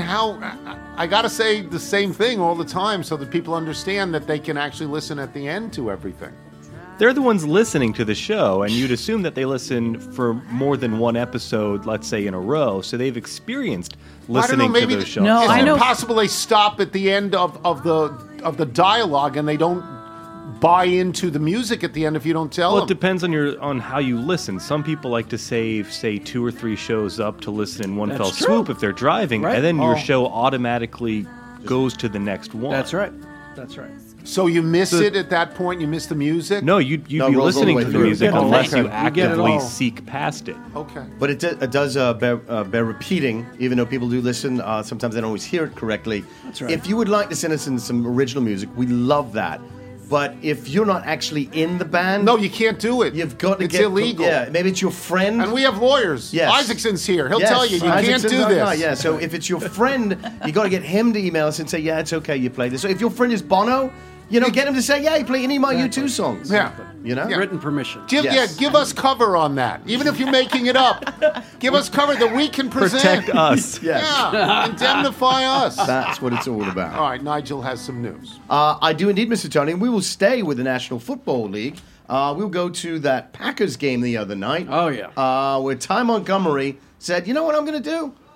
B: I got to say the same thing all the time so that people understand that they can actually listen at the end to everything.
H: They're the ones listening to the show, and you'd assume that they listen for more than one episode, let's say, in a row, so they've experienced listening
B: I don't know, maybe
H: to those shows.
E: No,
B: Is
E: I
B: it
E: know.
B: possible they stop at the end of the dialogue and they don't buy into the music at the end if you don't tell
H: Well,
B: them?
H: it depends on how you listen. Some people like to save, say, 2 or 3 shows up to listen in one
F: That's
H: fell
F: true.
H: swoop if they're driving,
F: Right.
H: and then your
B: Oh.
H: show automatically goes to the next one.
F: That's right. That's right.
B: So you miss it at that point? You miss the music?
H: No, you'd
D: No,
H: be
D: it rolls all the
H: listening
D: way
H: to the
D: through.
H: music
F: You get
H: unless
F: all-
H: you
F: you get it
H: actively
F: all.
H: seek past it.
B: Okay.
D: But it does bear repeating, even though people do listen. Sometimes they don't always hear it correctly.
F: That's right.
D: If you would like to send us in some original music, we love that. But if you're not actually in the band,
B: No, you can't do it.
D: you've got to
B: it's
D: get
B: illegal.
D: Yeah, maybe it's your friend.
B: And we have lawyers.
D: Yes.
B: Isaacsen's here. He'll
D: Yes,
B: tell you can't
D: Isaacson's
B: do
D: on
B: this.
D: night, yeah, so if it's your friend, you got to get him to email us and say, yeah, it's okay, you play this. So if your friend is Bono, get him to say, yeah, you play any of my U2 songs.
B: Yeah.
D: You know?
B: Yeah.
F: Written permission.
B: Give,
D: Yes.
B: give us cover on that. Even if you're making it up, give us cover that we can present.
H: Protect us.
D: Yes.
B: Yeah, indemnify us.
D: That's what it's all about.
B: All right, Nigel has some news.
D: I do indeed, Mr. Tony. And we will stay with the National Football League. We'll go to that Packers game the other night.
F: Oh, yeah.
D: Where Ty Montgomery said, you know what I'm going to do?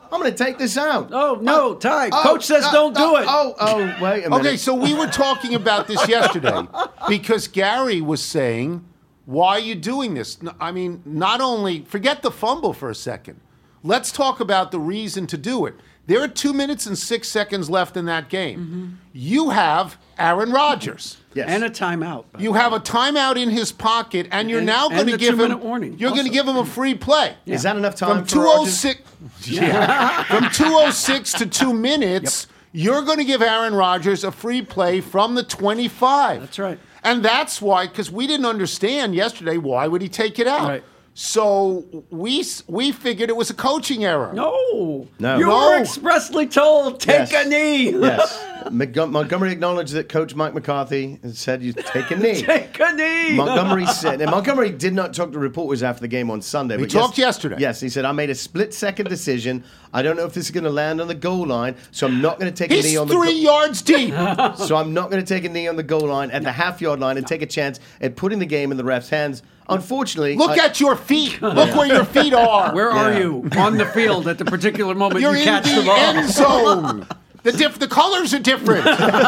D: I'm going to take this out.
F: Oh, no, Ty. Coach says don't do it.
D: Wait a minute.
B: Okay, so we were talking about this yesterday because Gary was saying, why are you doing this? I mean, not only, forget the fumble for a second. Let's talk about the reason to do it. There are 2 minutes and 6 seconds left in that game. You have Aaron Rodgers.
D: Yes.
F: And a timeout.
B: You have a timeout in his pocket, and you're now going to give him.
F: 2-minute warning.
B: You're going to give him a free play.
D: Is that enough time
B: From
D: for Rodgers?
B: 2:06? From 2:06 to 2 minutes, you're going to give Aaron Rodgers a free play from the 25.
F: That's right.
B: And that's why, because we didn't understand yesterday, why would he take it out?
F: Right.
B: So we figured it was a coaching error.
F: No.
D: No.
F: You
B: No.
F: were expressly told, take
D: Yes.
F: a knee.
D: Yes. Montgomery acknowledged that Coach Mike McCarthy had said you take a knee.
F: Take a knee.
D: Montgomery said, and Montgomery did not talk to reporters after the game on Sunday.
B: He
D: but
B: talked yesterday.
D: Yes, he said, I made a split-second decision. I don't know if this is going to land on the goal line, so I'm not going to take a knee
B: He's
D: on the
B: 3 yards deep.
D: So I'm not going to take a knee on the goal line at the half-yard line and take a chance at putting the game in the ref's hands. Unfortunately,
B: Look at your feet. Look where your feet are.
F: Where are you on the field at the particular moment
B: You're
F: you
B: in
F: catch the
B: the
F: ball?
B: end zone. The colors are different.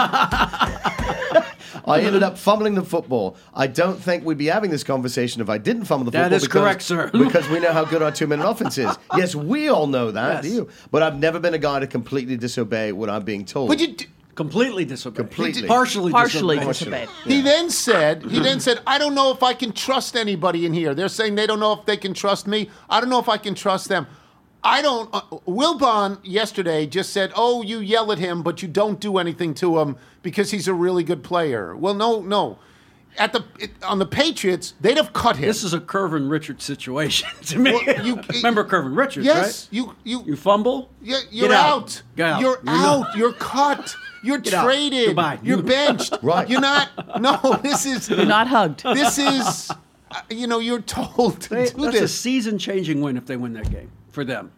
D: I ended up fumbling the football. I don't think we'd be having this conversation if I didn't fumble the football.
F: That is correct, sir.
D: Because we know how good our 2-minute offense is. Yes, we all know that.
F: Yes.
D: You. But I've never been a guy to completely disobey what I'm being told.
B: But you.
F: Completely disobeyed.
D: Completely.
F: Partially
E: Partially
F: disobeyed.
E: disobeyed.
B: He then said, I don't know if I can trust anybody in here. They're saying they don't know if they can trust me. I don't know if I can trust them. I don't. Wilbon yesterday just said, oh, you yell at him, but you don't do anything to him because he's a really good player. Well, no. On the Patriots, they'd have cut him.
F: This is a Curvin Richards situation to me.
B: Well,
F: Remember Curvin Richards,
B: yes,
F: right?
B: you
F: You fumble?
B: you're
F: Get
B: out.
F: Get out.
B: You're
F: You're
B: out.
F: not-
B: You're cut. You're
F: Get out.
B: traded.
F: Goodbye.
B: You're benched.
D: Right.
B: You're not. No, this is.
E: You're not hugged.
B: This is. You're told to do
F: That's a
B: this.
F: season-changing win if they win that game for them.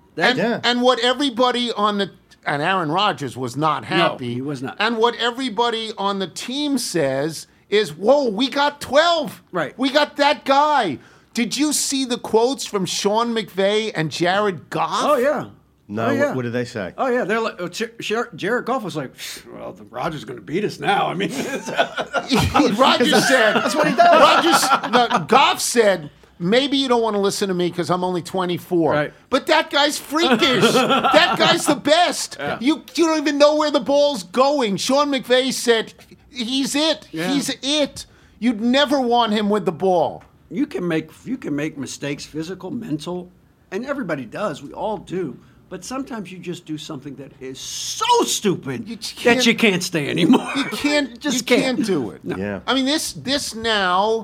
B: And what everybody and Aaron Rodgers was not happy.
F: he was not.
B: And what everybody on the team says is, whoa, we got 12.
F: Right.
B: We got that guy. Did you see the quotes from Sean McVay and Jared Goff?
F: Oh, yeah.
D: No,
F: Oh, yeah.
D: what did they say?
F: Oh, yeah. They're like, Jared Goff was like, well, Rodgers going to beat us now. I mean,
B: Rodgers said.
D: That's what he does.
B: Goff said, maybe you don't want to listen to me because I'm only 24.
F: Right.
B: But that guy's freakish. That guy's the best.
F: Yeah.
B: You don't even know where the ball's going. Sean McVay said, he's it.
F: Yeah.
B: He's it. You'd never want him with the ball.
F: you can make mistakes, physical, mental, and everybody does. We all do. But sometimes you just do something that is so stupid that you can't stay anymore.
B: You can't.
F: Just
B: you can't do it.
F: No.
D: Yeah.
B: I mean, this now,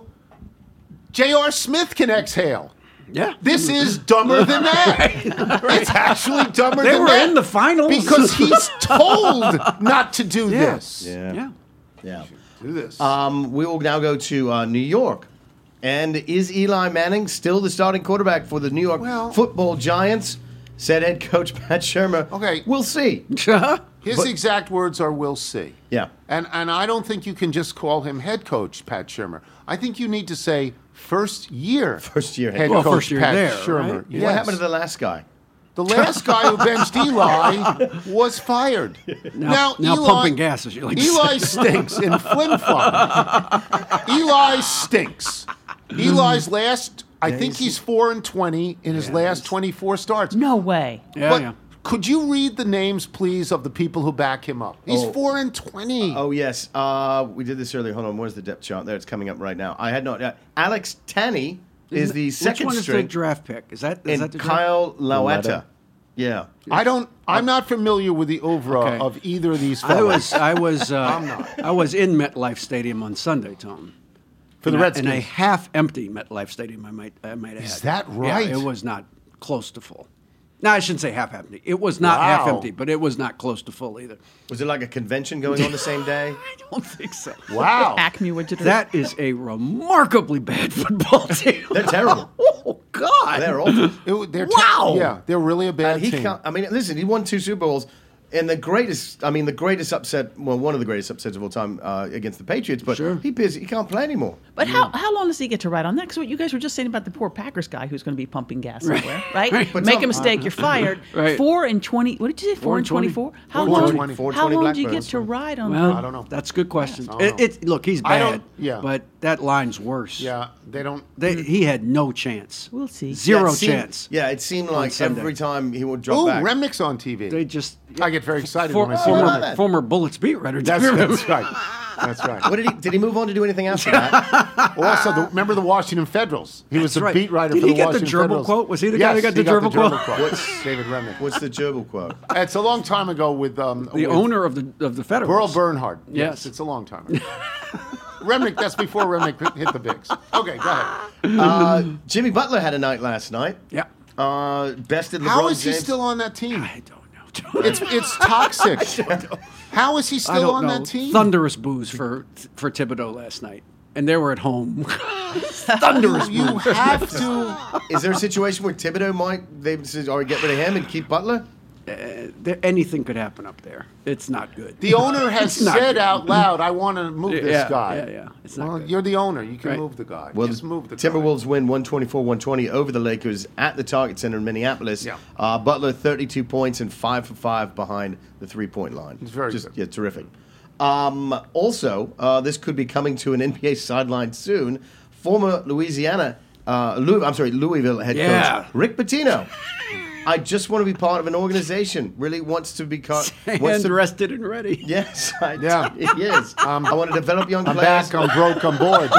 B: J.R. Smith can exhale.
F: Yeah.
B: This is dumber than that. It's actually dumber
F: They
B: than
F: were
B: that.
F: in the finals.
B: Because he's told not to do
F: Yeah.
B: this.
F: Yeah.
D: Yeah.
B: Do this.
D: We will now go to New York. And is Eli Manning still the starting quarterback for the New York Football Giants? Said head coach Pat Shermer.
B: Okay.
D: We'll see.
B: His exact words are, we'll see.
D: Yeah.
B: And I don't think you can just call him head coach Pat Shermer. I think you need to say first year.
D: First year
B: head
D: Well,
B: coach
F: first year
B: Pat
F: there,
B: Shermer.
F: right?
B: Yes.
D: What happened to the last guy?
B: The last guy who benched Eli was fired.
F: Now pumping gas, as you like to
B: Eli
F: say.
B: stinks in Flin Flon. Eli stinks. Eli's last, I think he's 4-20 in his last 24 starts.
E: No way.
F: Yeah,
B: But
F: yeah.
B: could you read the names, please, of the people who back him up? He's 4-20.
D: Oh, yes. We did this earlier. Hold on. Where's the depth chart? There, it's coming up right now. I had not. Alex Tanney is the second
F: Which one
D: string.
F: is the draft pick? Is that
D: and
F: the draft?
D: Kyle Lauetta. Yeah.
B: I'm not familiar with the oeuvre
F: Okay.
B: of either of these fellows.
F: I was in MetLife Stadium on Sunday, Tom.
B: For the Redskins.
F: In a half-empty MetLife Stadium, I might add.
B: Is that right?
F: Yeah, it was not close to full. No, I shouldn't say half-empty. It was not
B: Wow.
F: half-empty, but it was not close to full either.
D: Was it like a convention going on the same day?
F: I don't think so.
B: Wow.
E: Acme Widget.
F: That is a remarkably bad football team.
D: They're terrible.
F: Oh, God.
D: They're awful.
B: They're
F: Wow.
B: yeah, they're really a bad
D: He
B: team.
D: can't, I mean, listen, he won 2 Super Bowls. And the greatest upset, well, one of the greatest upsets of all time against the Patriots, but he can't play anymore.
E: But how long does he get to ride on that? Because what you guys were just saying about the poor Packers guy who's going to be pumping gas everywhere, right?
D: But
E: Make a mistake, you're fired.
F: Right.
E: 4-20. What did you say? 4-24. How
B: 4-20.
E: long do you get to ride on?
F: Well,
B: I don't know.
F: That's a good question.
B: I don't know.
F: Look, he's
B: I
F: bad.
B: don't- yeah.
F: But that line's worse.
B: Yeah, they don't.
F: He had no chance.
E: We'll see.
F: Zero chance.
D: Yeah, it seemed like
F: Sunday.
D: every time he would drop
B: Ooh,
D: back.
B: Remnick's on TV.
F: They just
B: I get very excited when I see
D: former-
B: Remnick.
F: former Bullets beat writer.
B: That's right. That's right.
D: What did he move on to do anything after that?
B: Also, remember the Washington Federals? He was
F: That's
B: the
F: right.
B: beat writer
F: Did
B: for
F: he
B: the
F: get the
B: Washington
F: gerbil
B: Federals.
F: quote? Was he the guy who got the gerbil quote?
B: What's David Remnick?
D: What's the gerbil quote?
B: It's a long time ago with
F: The owner of the Federals.
B: Burl Bernhardt.
F: Yes.
B: It's a long time ago. Remnick, that's before Remnick hit the bigs. Okay, go ahead.
D: Jimmy Butler had a night last night.
F: Yeah.
D: Bested LeBron
B: How is he
D: James.
B: still on that team?
F: I don't know.
B: It's toxic. How is he
F: I
B: still
F: don't
B: on
F: know.
B: that team?
F: Thunderous boos for Thibodeau last night, and they were at home. Thunderous
B: You
F: boos.
B: have to.
D: Is there a situation where Thibodeau might say, "Or get rid of him and keep Butler"?
F: Anything could happen up there. It's not good.
B: The owner has
F: It's not
B: said
F: good.
B: out loud, "I want to move this
F: Yeah,
B: guy."
F: yeah. It's not
B: Well,
F: good.
B: you're the owner. You can
F: Right.
B: move the guy.
D: Well,
B: Just move the
D: Timberwolves win 124-120 over the Lakers at the Target Center in Minneapolis.
B: Yeah.
D: Butler 32 points and 5 for 5 behind the 3-point line.
B: It's very
D: Just,
B: good.
D: Yeah, terrific. Also, this could be coming to an NBA sideline soon. Former Louisville head
F: Yeah.
D: coach Rick Pitino. I just want to be part of an organization. Really wants to be wants
F: And
D: to
F: rested and ready.
D: Yes,
B: Yeah.
D: he is. I want to develop young
B: I'm
D: players.
B: back. I'm broke. I'm bored.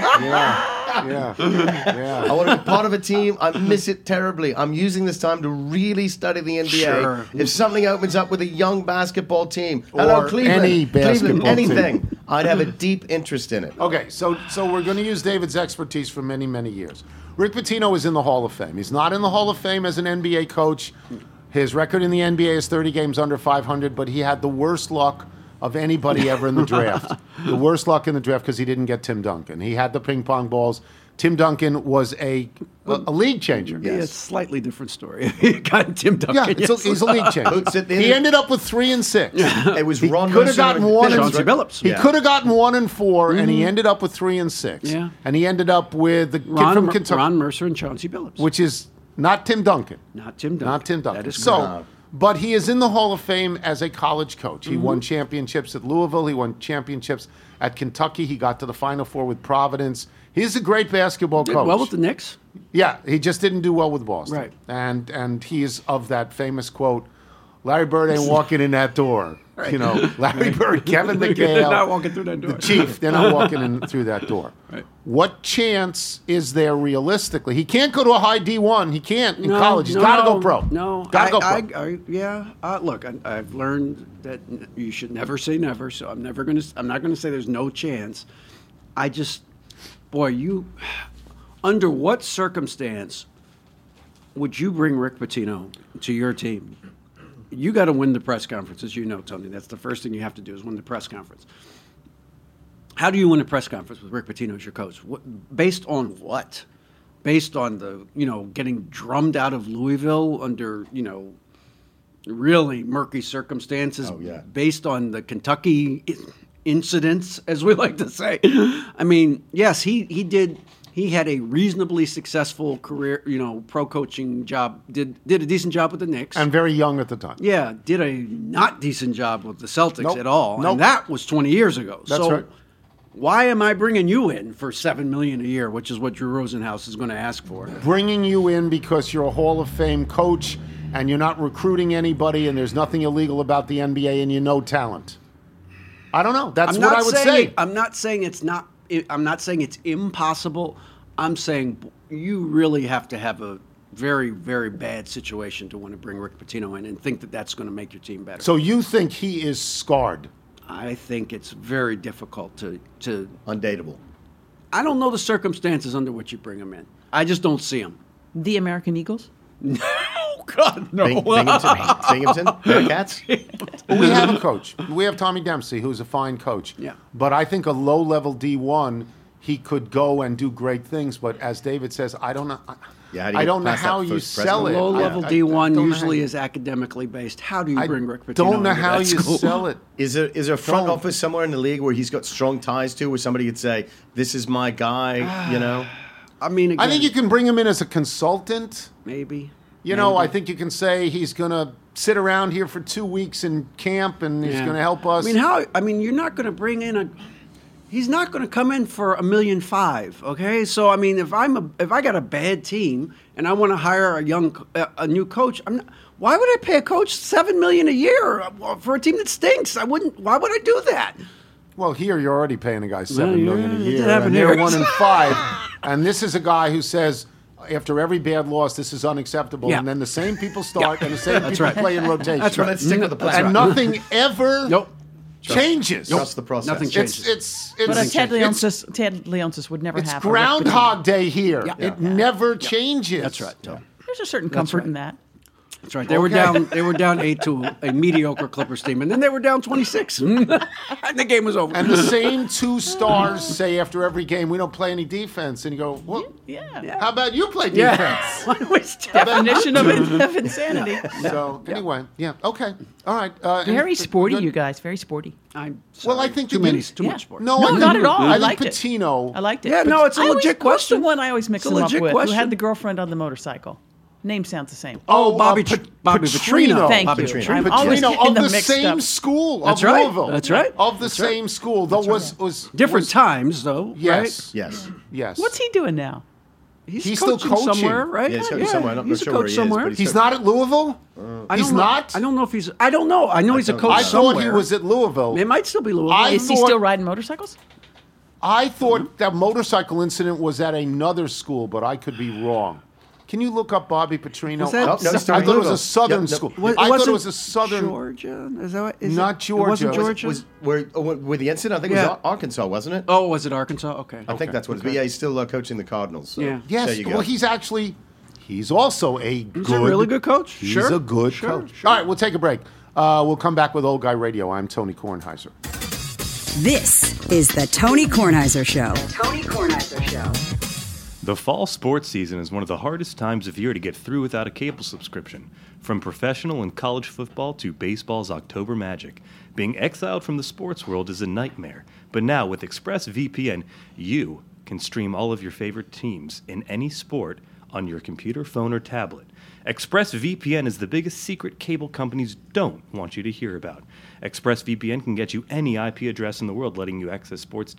B: Yeah.
D: I want to be part of a team. I miss it terribly. I'm using this time to really study the NBA.
F: Sure.
D: If something opens up with a young basketball team, hello
B: Or
D: Cleveland,
B: any basketball
D: Cleveland,
B: team.
D: anything, I'd have a deep interest in it.
B: Okay, so we're going to use David's expertise for many, many years. Rick Pitino is in the Hall of Fame. He's not in the Hall of Fame as an NBA coach. His record in the NBA is 30 games under 500, but he had the worst luck of anybody ever in the draft. The worst luck in the draft because he didn't get Tim Duncan. He had the ping pong balls. Tim Duncan was a league changer.
F: Yeah, it's a slightly different story. You got Tim Duncan.
B: Yeah, he's a league changer. He ended up with 3 and 6.
D: It was Ron
B: could have gotten
D: Mercer
B: one
D: and
B: and
F: Chauncey Billups.
B: He could have gotten 1 and 4, and he ended up with 3 and 6.
F: Yeah.
B: And he ended up with the kid from Kentucky,
F: Ron Mercer and Chauncey Billups.
B: which is not Tim Duncan.
F: Not Tim Duncan.
B: Not Tim Duncan.
F: That is
B: So,
F: correct.
B: but he is in the Hall of Fame as a college coach. He won championships at Louisville. He won championships at Kentucky. He got to the Final Four with Providence. He's a great basketball
F: Did
B: coach.
F: well with the Knicks.
B: Yeah, he just didn't do well with Boston.
F: Right.
B: And he is of that famous quote, Larry Bird ain't walking in that door. You know, Larry Bird, Kevin
F: They're
B: McHale,
F: not walking through that door.
B: the Chief, they're not walking in through that door.
F: Right.
B: What chance is there realistically? He can't go to a high D1. He can't in college. He's got to go pro.
F: No,
B: Got to go pro.
F: Look, I've learned that you should never say never. So I'm not going to say there's no chance. Under what circumstance would you bring Rick Pitino to your team? You got to win the press conference, as you know, Tony. That's the first thing you have to do is win the press conference. How do you win a press conference with Rick Pitino as your coach? Based on what? Based on the, getting drummed out of Louisville under, really murky circumstances.
D: Oh, yeah.
F: Based on the Kentucky incidents, as we like to say. I mean, yes, he did. He had a reasonably successful career, pro coaching job. Did a decent job with the Knicks.
B: And very young at the time.
F: Yeah, did a not decent job with the Celtics
B: Nope.
F: at all.
B: Nope.
F: And that was 20 years ago.
B: That's
F: so
B: right.
F: why am I bringing you in for $7 million a year, which is what Drew Rosenhaus is going to ask for?
B: Bringing you in because you're a Hall of Fame coach and you're not recruiting anybody and there's nothing illegal about the NBA and you know talent. I don't know. That's what I would say.
F: I'm not saying it's not. I'm not saying it's impossible. I'm saying you really have to have a very, very bad situation to want to bring Rick Pitino in and think that that's going to make your team better.
B: So you think he is scarred?
F: I think it's very difficult to
D: Undateable.
F: I don't know the circumstances under which you bring him in. I just don't see him.
E: The American Eagles?
F: Oh, God, no.
D: Binghamton? Bearcats?
B: We have a coach. We have Tommy Dempsey, who's a fine coach.
F: Yeah.
B: But I think a low-level D1, he could go and do great things. But as David says, I don't know.
D: Yeah, how do you
B: I
D: get
B: don't know
D: past that
B: how you
D: first
B: sell it.
D: president?
F: Low-level
B: I
F: D1
B: don't know
F: usually
B: how-
F: is academically based. How do you
B: I
F: bring Rick Pitino
B: don't know
F: into
B: how
F: that
B: you
F: school?
B: sell it.
D: Is there a front
B: Don't.
D: office somewhere in the league where he's got strong ties to, where somebody could say, "This is my guy," you know?
F: I mean, again,
B: I think you can bring him in as a consultant.
F: maybe.
B: You know, I think you can say he's going to sit around here for 2 weeks in camp and he's
F: Yeah.
B: going to help us.
F: I mean, you're not going to bring in a. He's not going to come in for $1.5 million. Okay, so I mean, if I got a bad team and I want to hire a new coach, why would I pay a coach $7 million a year for a team that stinks? I wouldn't. Why would I do that?
B: Well, here you're already paying a guy $7 million a
F: it
B: year,
F: did happen
B: and they're
F: here.
B: 1-5. And this is a guy who says, after every bad loss, this is unacceptable.
F: Yeah.
B: And then the same people start, and the same
F: That's
B: people
F: right.
B: play in rotation.
F: That's right.
D: Let's stick with the plan.
B: And nothing ever
F: Nope.
B: changes.
D: Trust the process.
F: Nothing changes.
B: It's
E: But Ted
B: it's,
E: Leonsis would never
B: it's
E: have.
B: Groundhog Day here.
F: Yeah.
B: It never changes.
F: That's right. Tom.
E: There's a certain comfort in that.
F: That's right. They were down. They were down 8 to a mediocre Clippers team, and then they were down 26, and the game was over.
B: And the same two stars say after every game, we don't play any defense. And you go, well,
E: Yeah.
B: how about you play
F: yeah.
B: defense?
F: Why was
E: Definition of insanity.
B: So anyway, yeah, okay, all right.
E: Very
B: and-
E: sporty,
B: good.
E: you guys. Very sporty.
F: I'm
B: Well, I
F: sorry.
B: think
F: too
B: you
F: many,
B: did-
F: too
E: Yeah.
F: much sport.
B: No,
E: No,
B: I
E: not
B: think-
E: at all. I
B: think
E: liked it.
B: Patino.
E: I liked it.
F: Yeah, no, it's a
E: I always-
F: legit
E: what's the
F: question.
E: one I always mix
F: It's a
E: them up
F: legit
E: with?
F: question.
E: Who had the girlfriend on the motorcycle? Name sounds the same.
B: Oh,
F: Bobby
B: Petrino.
F: Petrino.
E: Thank
F: Bobby
E: you.
F: Petrino.
E: I'm always
B: Petrino
E: getting
B: of
E: them
B: the
E: mixed
B: same
E: up.
B: school
F: That's
B: of
F: right.
B: Louisville.
F: That's right.
B: Of the same school, though was
F: Different
B: was-
F: times, though.
B: Yes,
D: Yes.
B: yes.
E: What's he doing now?
F: Right?
B: He's still coaching.
F: somewhere, right?
D: Yeah, he's coaching somewhere. I'm not
F: he's a
D: sure
F: coach
D: where he is,
F: somewhere.
D: but
B: He's not at Louisville.
F: I
B: He's
F: don't know-
B: not.
F: I don't know if he's. I don't know. I know he's a coach
B: I
F: somewhere.
B: thought he was at Louisville.
F: It might still be Louisville.
B: I
E: Is he
B: thought-
E: still riding motorcycles?
B: I thought that motorcycle incident was at another school, but I could be wrong. Can you look up Bobby Petrino?
F: Was that-
D: No, he's still
B: I
D: at
B: thought it was
D: Louisville.
B: a southern
D: Yep,
B: school.
F: Wa-
B: I thought it
F: wasn't
B: was a southern.
F: Georgia. Is that what, is
B: Not
F: it?
B: Georgia.
F: It wasn't
B: Was it-
F: Georgia.
D: Was with the incident? I think it
F: Yeah.
D: was Arkansas, wasn't it?
F: Oh, was it Arkansas? Okay.
D: I think that's what it is. But yeah, he's still coaching the Cardinals. So
F: Yeah.
B: Yes.
D: There you go.
B: Well, he's also a good.
F: He's a really good coach.
B: He's
F: Sure.
B: a good
F: Sure,
B: coach.
F: sure.
B: All right, we'll take a break. We'll come back with Old Guy Radio. I'm Tony Kornheiser.
J: This is the Tony Kornheiser Show. Tony Kornheiser Show.
H: The fall sports season is one of the hardest times of year to get through without a cable subscription. From professional and college football to baseball's October magic, being exiled from the sports world is a nightmare. But now with ExpressVPN, you can stream all of your favorite teams in any sport on your computer, phone, or tablet. ExpressVPN is the biggest secret cable companies don't want you to hear about. ExpressVPN can get you any IP address in the world, letting you access sports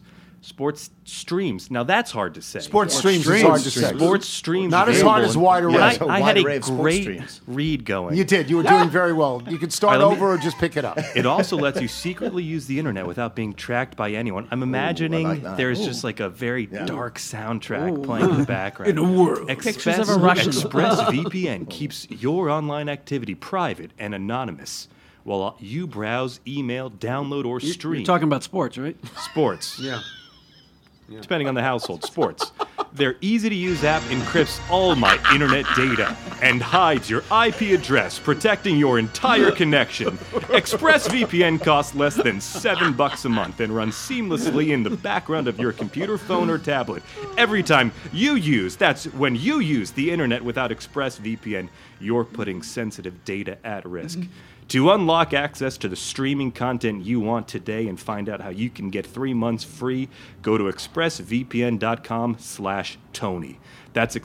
H: streams. Now that's hard to say.
B: Sports streams is hard to say.
H: Sports streams.
B: Not as
H: available.
B: hard as wide array.
H: And
D: Yeah,
H: I
D: wide
H: had
D: array
H: a
D: of sports
H: great
D: streams.
H: read going.
B: You did. You were doing very well. You could start
H: All right, let me-
B: over or just pick it up.
H: It also lets you secretly use the internet without being tracked by anyone. I'm imagining
D: like that.
H: there's just like a very dark soundtrack playing in the background.
F: In a world.
E: Pictures of a Russian.
H: ExpressVPN keeps your online activity private and anonymous while you browse, email, download, or stream
F: You're talking about sports, right?
H: sports.
B: Yeah.
H: Depending on the household, sports. Their easy-to-use app encrypts all my internet data and hides your IP address, protecting your entire connection. ExpressVPN costs less than $7 a month and runs seamlessly in the background of your computer, phone, or tablet. Every time that's when you use the internet without ExpressVPN, you're putting sensitive data at risk. To unlock access to the streaming content you want today and find out how you can get 3 months free, go to expressvpn.com/Tony. That's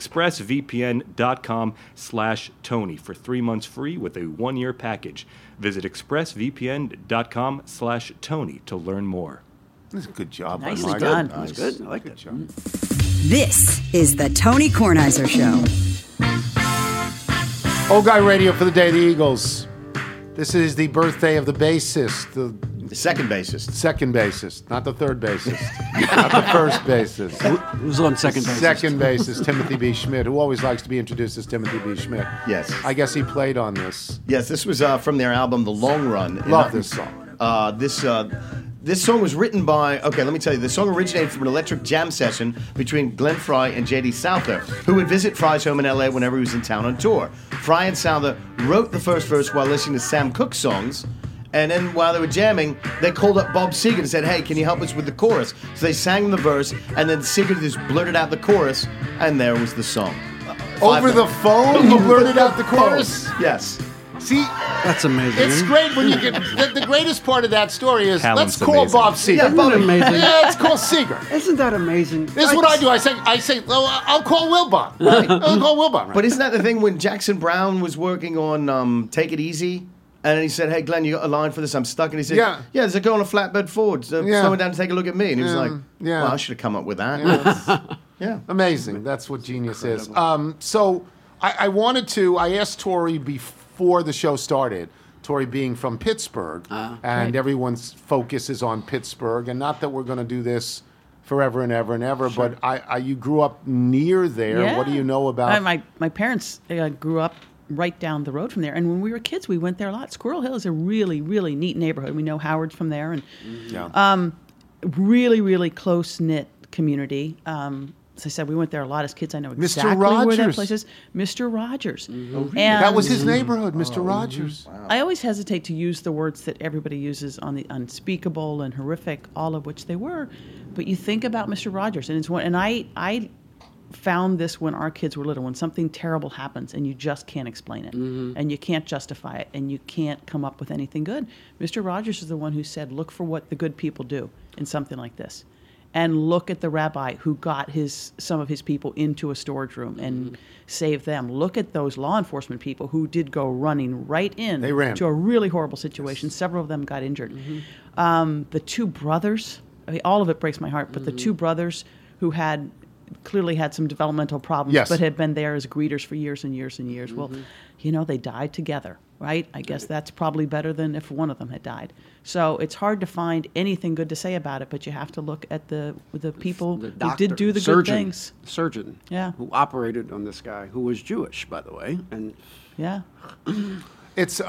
H: expressvpn.com/Tony for 3 months free with a 1-year package. Visit expressvpn.com/Tony to learn more.
B: That's a good job. by
E: Nicely
B: Mike.
E: done.
F: That's good. I like that.
B: job.
J: This is the Tony Kornheiser Show.
B: Old Guy Radio for the Day of the Eagles. This is the birthday of the bassist, the
D: The second bassist.
B: second bassist, not the third bassist, not the first bassist.
F: Who's on second base?
B: Second bassist, Timothy B. Schmidt, who always likes to be introduced as Timothy B. Schmidt.
D: Yes.
B: I guess he played on this.
D: Yes, this was from their album The Long Run.
B: Love this song.
D: This song was written by, okay, let me tell you, the song originated from an electric jam session between Glenn Fry and J.D. Souther, who would visit Fry's home in L.A. whenever he was in town on tour. Fry and Souther wrote the first verse while listening to Sam Cooke songs, and then while they were jamming, they called up Bob Seger and said, hey, can you help us with the chorus? So they sang the verse, and then Seger just blurted out the chorus, and there was the song.
B: Over the phone, he blurted out the chorus.
D: Yes.
B: See,
F: That's amazing.
B: it's great when you get the greatest part of that story is
H: Talent's
B: let's call
H: amazing.
B: Bob Seger.
D: Yeah, Bob.
F: amazing.
B: Yeah, let's call Seger.
F: Isn't that amazing?
B: This is what I do. I say, well, I'll call Wilbon. I'll call Wilbon. Right?
D: But isn't that the thing when Jackson Brown was working on Take It Easy? And then he said, "Hey, Glenn, you got a line for this? I'm stuck." And he said,
B: Yeah.
D: there's a girl on a flatbed Ford slowing down to take a look at me." And he was like,
B: Yeah.
D: "Well, I should have come up with that." Yeah.
B: Amazing. That's what genius is. So I wanted to. I asked Tori before the show started. Tori being from Pittsburgh, and everyone's focus is on Pittsburgh, and not that we're going to do this forever and ever and ever, but you grew up near there.
E: Yeah.
B: What do you know about?
E: My parents grew up right down the road from there, and when we were kids, we went there a lot. Squirrel Hill is a really, really neat neighborhood. We know Howard's from there, and really, really close knit community. As I said, we went there a lot as kids. I know exactly where that place is. Mr. Rogers. And
B: That was his neighborhood, Mr. Rogers.
E: I always hesitate to use the words that everybody uses on the unspeakable and horrific, all of which they were. But you think about Mr. Rogers, and it's one. And I found this when our kids were little, when something terrible happens and you just can't explain it, and you can't justify it, and you can't come up with anything good. Mr. Rogers is the one who said, "Look for what the good people do in something like this." And look at the rabbi who got some of his people into a storage room and saved them. Look at those law enforcement people who did go running right in
B: They ran.
E: to a really horrible situation. Several of them got injured. The two brothers, I mean, all of it breaks my heart, but the two brothers who clearly had some developmental problems,
B: Yes.
E: but had been there as greeters for years and years and years. Well, they died together, right? I guess that's probably better than if one of them had died. So it's hard to find anything good to say about it, but you have to look at the people
F: The
E: who
F: doctor,
E: did do the
F: surgeon,
E: good things.
F: Surgeon,
E: Yeah.
F: who operated on this guy, who was Jewish, by the way, and
E: Yeah.
B: It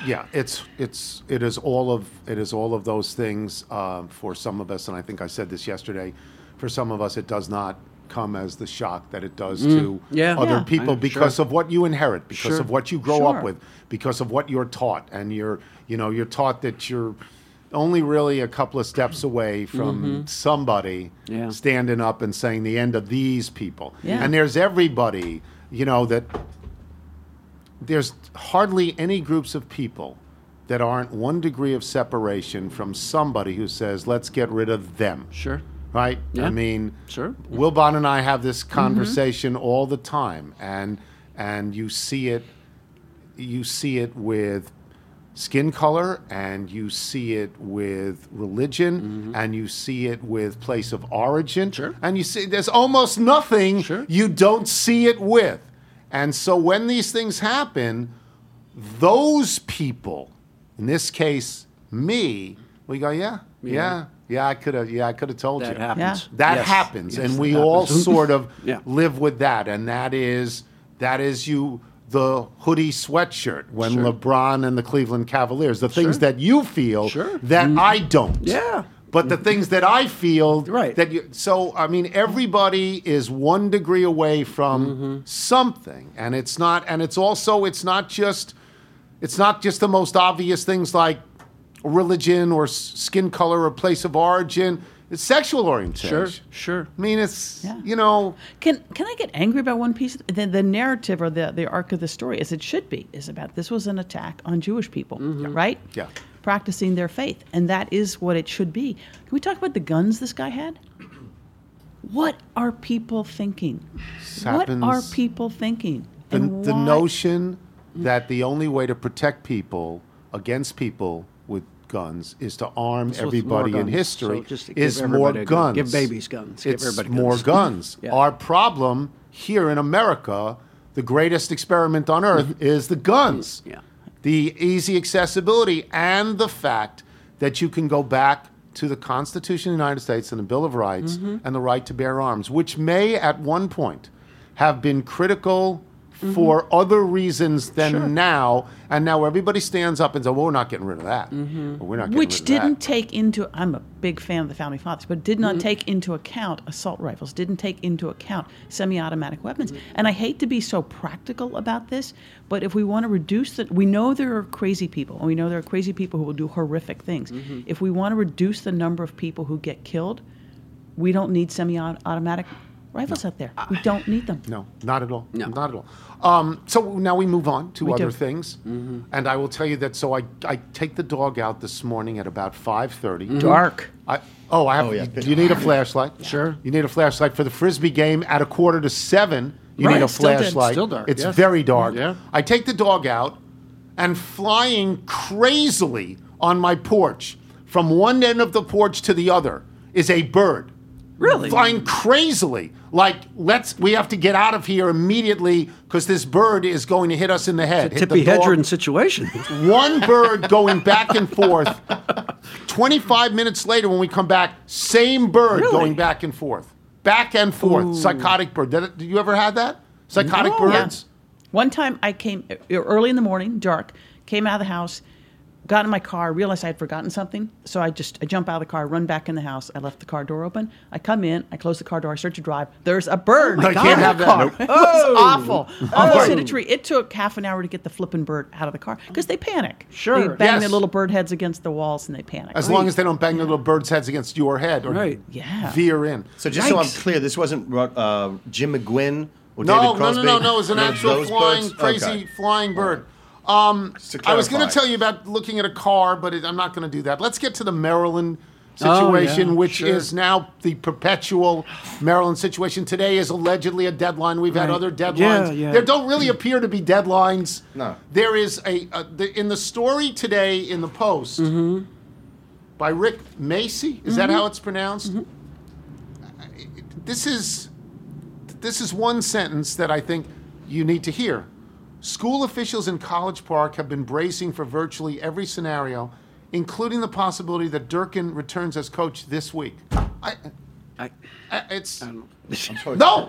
B: is all of those things for some of us, and I think I said this yesterday. For some of us, it does not come as the shock that it does to other
E: Yeah.
B: people because of what you inherit, because
F: Sure.
B: of what you grow up
E: Sure.
B: with, because of what you're taught, and you're taught that you're only really a couple of steps away from somebody
F: Yeah.
B: standing up and saying the end of these people.
E: Yeah.
B: And there's everybody, that there's hardly any groups of people that aren't 1 degree of separation from somebody who says, let's get rid of them.
F: sure,
B: Right?
F: Yeah.
B: I mean,
F: Sure.
B: Wilbon and I have this conversation all the time, and you see it with skin color, and you see it with religion, and you see it with place of origin,
F: Sure.
B: and you see there's almost nothing
F: Sure.
B: you don't see it with. And so when these things happen, those people, in this case, me, we go, yeah, I could have told
F: that
B: you.
F: happens.
B: That
F: Yes.
B: happens,
F: Yes,
B: and
F: that
B: we all
F: happens.
B: sort of
F: Yeah.
B: live with that, and that is you the hoodie sweatshirt when
F: Sure.
B: LeBron and the Cleveland Cavaliers, the things
F: Sure.
B: that you feel
F: Sure.
B: that I don't.
F: Yeah.
B: But the things that I feel
F: Right.
B: that you so I mean everybody is 1 degree away from something, and it's not just the most obvious things like religion or skin color or place of origin. It's sexual orientation.
F: Sure.
B: I mean, it's
E: Yeah. Can I get angry about one piece? The narrative or the arc of the story, as it should be, is about this was an attack on Jewish people, right?
B: Yeah.
E: Practicing their faith, and that is what it should be. Can we talk about the guns this guy had? What are people thinking? What
B: happens-
E: are people thinking?
B: the
E: And why?
B: notion that the only way to protect people against people with guns is to arm
F: It's with
B: everybody
F: more
B: in
F: guns.
B: history
F: So just to give
B: is more
F: everybody a gun.
B: guns.
F: Give babies guns. Give
B: It's
F: everybody
B: more
F: guns.
B: guns.
F: Yeah.
B: Our problem here in America, the greatest experiment on earth, is the guns.
F: Yeah.
B: The easy accessibility and the fact that you can go back to the Constitution of the United States and the Bill of Rights and the right to bear arms, which may at one point have been critical for other reasons than now, and now everybody stands up and says, well, we're not getting rid of that. Or we're not getting
E: Which
B: rid of
E: didn't
B: that.
E: take into, I'm a big fan of the Founding Fathers, but did not take into account assault rifles, didn't take into account semi-automatic weapons. And I hate to be so practical about this, but if we want to reduce we know there are crazy people, and we know there are crazy people who will do horrific things. If we want to reduce the number of people who get killed, we don't need semi-automatic rifles out there. We don't need them.
B: No, not at all.
F: No.
B: Not at all. So now we move on to
E: We
B: other
E: do.
B: things. And I will tell you that, so I take the dog out this morning at about 5:30.
E: Dark.
B: I have.
D: yeah.
B: You need a flashlight.
F: Sure.
B: You need a flashlight for the Frisbee game at 6:45. You
E: Right,
B: need a
E: still did.
B: flashlight.
F: Still dark,
B: It's
F: yes.
B: very dark.
F: Yeah.
B: I take the dog out, and flying crazily on my porch from one end of the porch to the other is a bird.
E: Really?
B: Flying crazily. Like, we have to get out of here immediately because this bird is going to hit us in the head. Hit the
F: Tippy
B: dog.
F: Hedren situation.
B: One bird going back and forth. 25 minutes later, when we come back, same bird
E: Really?
B: going back and forth. Back and forth. Psychotic bird. Did you ever have that? Psychotic
E: No.
B: birds?
E: One time I came early in the morning, dark, came out of the house, got in my car, realized I had forgotten something. So I jump out of the car, run back in the house. I left the car door open. I come in, I close the car door, I start to drive. There's a bird.
B: I can't have that. Nope.
E: It was awful. Almost hit a tree. It took half an hour to get the flipping bird out of the car because they panic.
F: Sure.
E: They bang
B: Yes.
E: their little bird heads against the walls and they panic.
B: As long as they don't bang their little birds' heads against your head or
F: Right.
E: Yeah.
B: veer in.
D: So just so I'm
E: Yikes.
D: clear, this wasn't Jim McGuinn or
B: No,
D: David Crosby?
B: no. It was an
D: None of
B: actual
D: those
B: flying,
D: birds?
B: crazy
D: Okay.
B: flying bird.
D: To
B: I was going
D: clarify.
B: to tell you about looking at a car, but I'm not going to do that. Let's get to the Maryland
F: Oh,
B: situation,
F: yeah,
B: which
F: sure.
B: is now the perpetual Maryland situation. Today is allegedly a deadline. We've had
F: Right.
B: other deadlines.
F: Yeah.
B: There don't really appear to be deadlines.
D: No.
B: There is in the story today in the Post by Rick Macy. Is that how it's pronounced? This is one sentence that I think you need to hear. School officials in College Park have been bracing for virtually every scenario, including the possibility that Durkin returns as coach this week. It's no.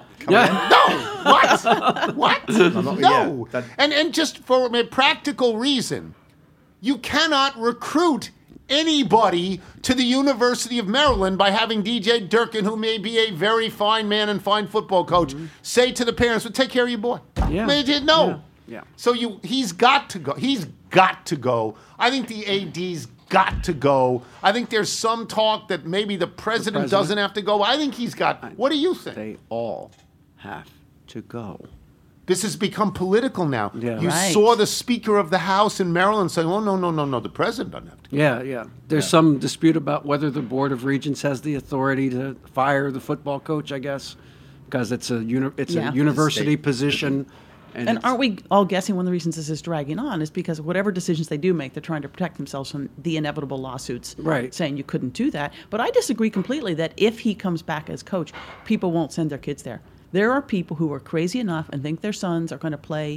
B: What? No.
D: yeah,
B: And just for a practical reason, you cannot recruit anybody to the University of Maryland by having DJ Durkin, who may be a very fine man and fine football coach, say to the parents, "Well, take care of your boy."
F: Yeah.
B: No.
F: Yeah.
B: So he's got to go. He's got to go. I think the AD's got to go. I think there's some talk that maybe the president doesn't have to go. I think he's got. What do you think?
F: They all have to go.
B: This has become political now.
F: Yeah.
B: You
E: Right.
B: saw the Speaker of the House in Maryland saying, "Oh no, the president doesn't have to."
F: Yeah. There's some dispute about whether the Board of Regents has the authority to fire the football coach, I guess, because it's a
E: Yeah.
F: university position.
E: And
F: it's-
E: aren't we all guessing one of the reasons this is dragging on is because whatever decisions they do make, they're trying to protect themselves from the inevitable lawsuits
F: Right.
E: saying you couldn't do that. But I disagree completely that if he comes back as coach, people won't send their kids there. There are people who are crazy enough and think their sons are going to play,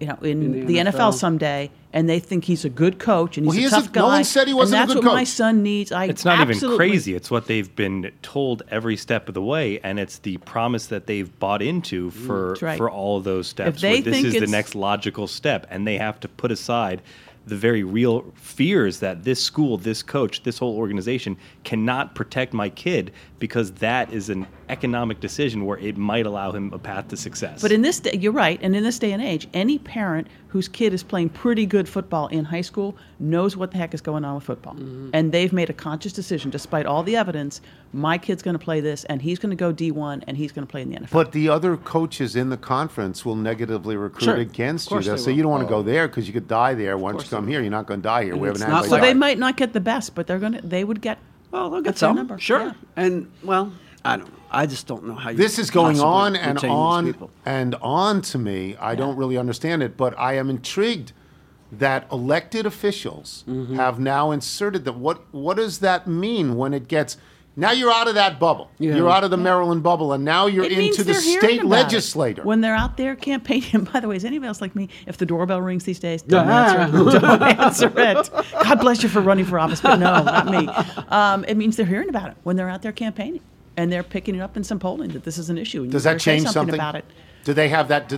E: in the NFL someday, and they think he's a good coach and he's
B: Well, he
E: a
B: is
E: tough guy.
B: no one said he wasn't a
E: and that's
B: good
E: what my
B: coach.
E: son needs.
H: It's not even
E: absolutely-
H: crazy. It's what they've been told every step of the way, and it's the promise that they've bought into for
E: That's right.
H: for all of those steps.
E: they
H: where this
E: think
H: is the
E: it's-
H: next logical step, and they have to put aside the very real fears that this school, this coach, this whole organization cannot protect my kid because that is an economic decision where it might allow him a path to success.
E: But in this day, you're right, and in this day and age, any parent whose kid is playing pretty good football in high school knows what the heck is going on with football. And they've made a conscious decision, despite all the evidence, my kid's going to play this, and he's going to go D1, and he's going to play in the NFL.
B: But the other coaches in the conference will negatively recruit
F: Sure.
B: against
F: Of
B: you.
F: course
B: They'll
F: they
B: say
F: will.
B: you don't want to go there because you could die there. Why don't you come here? You're not going to die here. We haven't
F: it's
B: had
F: not
B: anybody
E: So
F: like-
B: die.
E: they might not get the best, but they would get
F: Well, they'll
E: a
F: get
E: fair
F: some.
E: number.
F: Sure.
E: Yeah.
F: And, well, I don't know. I just don't know how you
B: This is going
F: possibly
B: on and
F: retain these
B: on
F: people.
B: and on to me. I don't really understand it, but I am intrigued that elected officials
F: Mm-hmm.
B: have now inserted that. What does that mean when it gets? Now you're out of that bubble.
F: Yeah.
B: You're out of the Maryland bubble, and now you're
E: It means
B: into the
E: they're hearing
B: state
E: about
B: legislator.
E: it. When they're out there campaigning, and by the way, is anybody else like me? If the doorbell rings these days, don't answer it. Don't answer it. God bless you for running for office, but no, not me. It means they're hearing about it when they're out there campaigning. And they're picking it up in some polling that this is an issue. and
B: Does
E: you better
B: that
E: say
B: change something
E: about it?
B: Do they have that?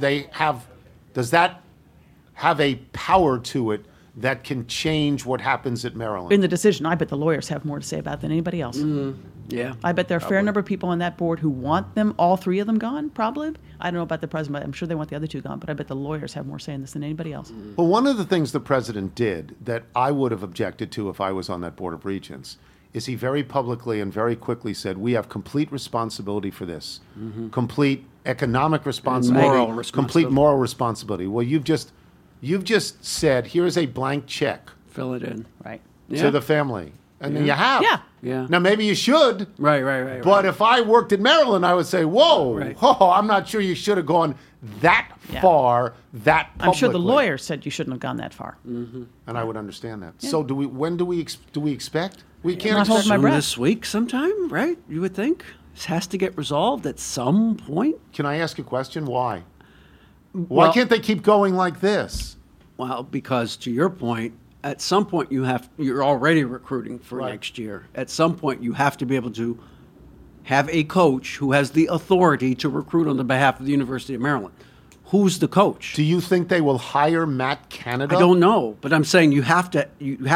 B: Does that have a power to it that can change what happens at Maryland?
E: In the decision, I bet the lawyers have more to say about it than anybody else.
F: Yeah.
E: I bet there are a fair number of people on that board who want them, all three of them gone, probably. I don't know about the president, but I'm sure they want the other two gone, but I bet the lawyers have more say in this than anybody else.
B: Well, one of the things the president did that I would have objected to if I was on that Board of Regents is he very publicly and very quickly said, we have complete responsibility for this. Complete economic responsibility.
F: moral
B: Complete
F: responsibility.
B: moral responsibility. Well, you've just said, here's a blank check
F: Fill it in.
E: Right.
B: to the family. And then you have.
E: Yeah.
F: Yeah.
B: Now, maybe you should.
F: Right.
B: But if I worked in Maryland, I would say, whoa,
F: Right.
B: I'm not sure you should have gone that
E: Yeah.
B: far, that publicly.
E: I'm sure the lawyer said you shouldn't have gone that far.
B: And I would understand that. So when do we expect? We can't
E: not holding
B: expect.
E: my breath.
F: This week sometime, right? You would think. This has to get resolved at some point.
B: Can I ask a question? Why? Why
F: Well-
B: can't they keep going like this?
F: Well, because to your point, at some point you're already recruiting for
B: Right.
F: next year. At some point you have to be able to have a coach who has the authority to recruit on the behalf of the University of Maryland. Who's the coach?
B: Do you think they will hire Matt Canada?
F: I don't know, but I'm saying you have to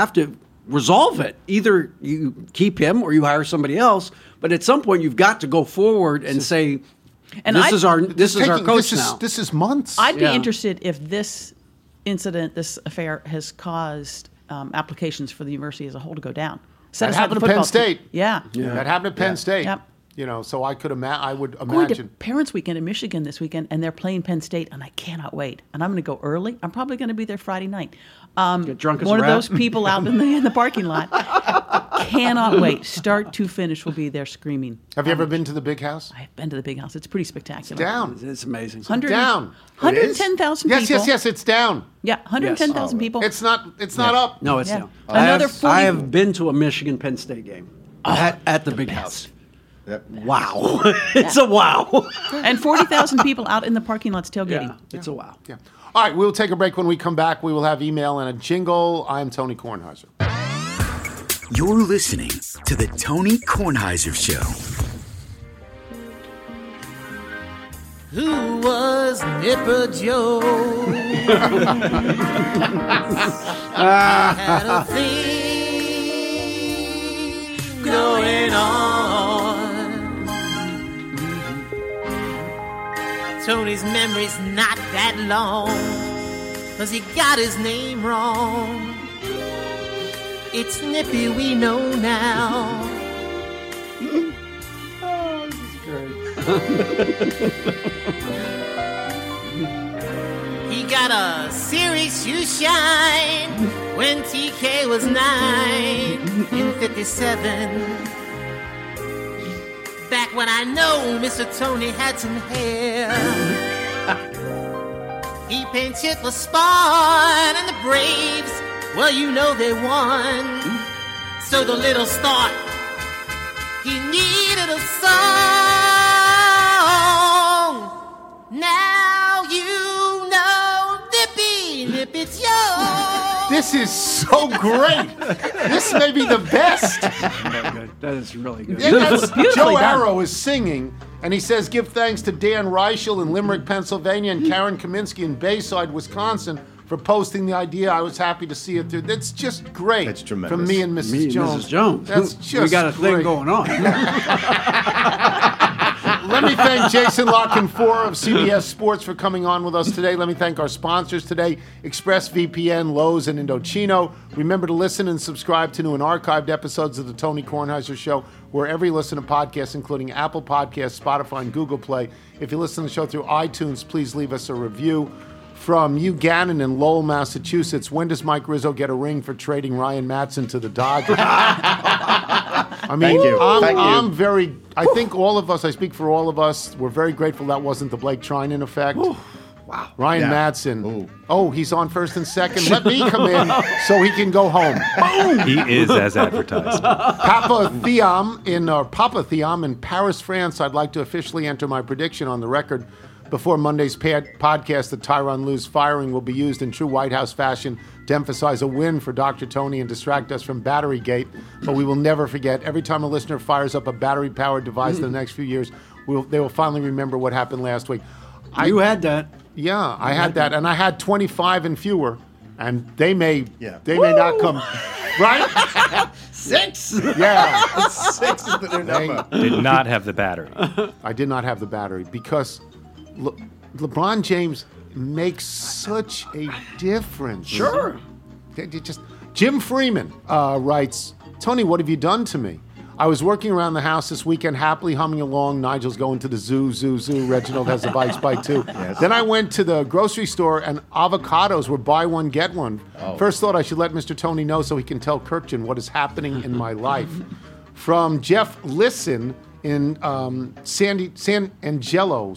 F: resolve it. Either you keep him or you hire somebody else. But at some point, you've got to go forward and say,
E: And
F: "This
E: I'd-
F: is our coach now."
B: This is months.
E: I'd be
F: Yeah.
E: interested if this incident, this affair, has caused applications for the university as a whole to go down. Set
B: That
E: aside
B: happened
E: the
B: to Penn
E: football team.
B: State.
E: Yeah.
B: That happened at Penn State.
E: Yep.
B: So I would
E: Going to
B: imagine.
E: Parents Weekend in Michigan this weekend, and they're playing Penn State, and I cannot wait. And I'm going to go early. I'm probably going to be there Friday night.
F: Get drunk as
E: One
F: a
E: of
F: rat.
E: those people out in the parking lot. Cannot wait. Start to finish will be there screaming.
B: Have you ever been to the Big House?
E: I've been to the Big House. It's pretty spectacular.
B: Down.
F: It's amazing.
E: 100
B: Down.
E: 110,000
B: Yes,
E: people.
B: yes. It's down.
E: Yeah, 110,000 people.
B: It's not. It's not up.
F: No, it's
E: Yeah.
F: down.
E: Another 40
F: I have been to a Michigan Penn State game at the Big House. Wow, it's a wow.
E: and 40,000 people out in the parking lots tailgating.
F: Yeah, it's a wow.
B: Yeah. All right, we'll take a break. When we come back, we will have email and a jingle. I'm Tony Kornheiser.
G: You're listening to The Tony Kornheiser Show.
K: Who was Nipper Joe? Had a thing going on. Tony's memory's not that long, 'cause he got his name wrong. It's Nippy we know now. He got a series shoe shine when TK was 9 in 57. Back when I know Mr. Tony had some hair. He pinch-hit for Spawn and the Braves. Well, you know they won. So the little start, he needed a song. Now you know Nippy Joe.
B: This is so great. This may be the best.
F: That is really good.
B: Yeah, that's-
E: Beautifully
B: Joe
E: done.
B: Arrow is singing, and he says, give thanks to Dan Reichel in Limerick, Pennsylvania, and Karen Kaminsky in Bayside, Wisconsin, for posting the idea. I was happy to see it through. That's just great.
D: That's tremendous.
B: From me and Mrs.
F: Me and
B: Jones.
F: Mrs. Jones.
B: That's just
F: we got a thing
B: great.
F: going on.
B: Let me thank Jason Lockenfor of CBS Sports for coming on with us today. Let me thank our sponsors today, ExpressVPN, Lowe's, and Indochino. Remember to listen and subscribe to new and archived episodes of The Tony Kornheiser Show, wherever you listen to podcasts, including Apple Podcasts, Spotify, and Google Play. If you listen to the show through iTunes, please leave us a review. From Hugh Gannon in Lowell, Massachusetts, when does Mike Rizzo get a ring for trading Ryan Matson to the Dodgers? I mean,
D: Thank you. Thank you.
B: I think all of us, I speak for all of us, we're very grateful that wasn't the Blake Trinan effect.
F: Wow.
B: Ryan
D: Yeah.
B: Matson.
D: Ooh.
B: Oh, he's on first and second. Let me come in so he can go home.
H: He is as advertised.
B: Papa Thiam in Paris, France. I'd like to officially enter my prediction on the record before Monday's podcast that Tyronn Lue's firing will be used in true White House fashion to emphasize a win for Dr. Tony and distract us from Batterygate. But we will never forget, every time a listener fires up a battery-powered device in the next few years, they will finally remember what happened last week.
F: You had that.
B: Yeah, I had that, and I had 25 and fewer, and they may not come, right?
D: 6.
B: Yeah,
D: 6 is the new number.
H: Did not have the battery.
B: I did not have the battery because LeBron James makes such a difference.
F: Sure.
B: Jim Freeman writes, Tony, what have you done to me? I was working around the house this weekend, happily humming along. Nigel's going to the zoo. Reginald has a bite too. Yes. Then I went to the grocery store, and avocados were buy one, get one. Oh. First thought I should let Mr. Tony know so he can tell Kirkchin what is happening in my life. From Jeff Lisson in San Angelo,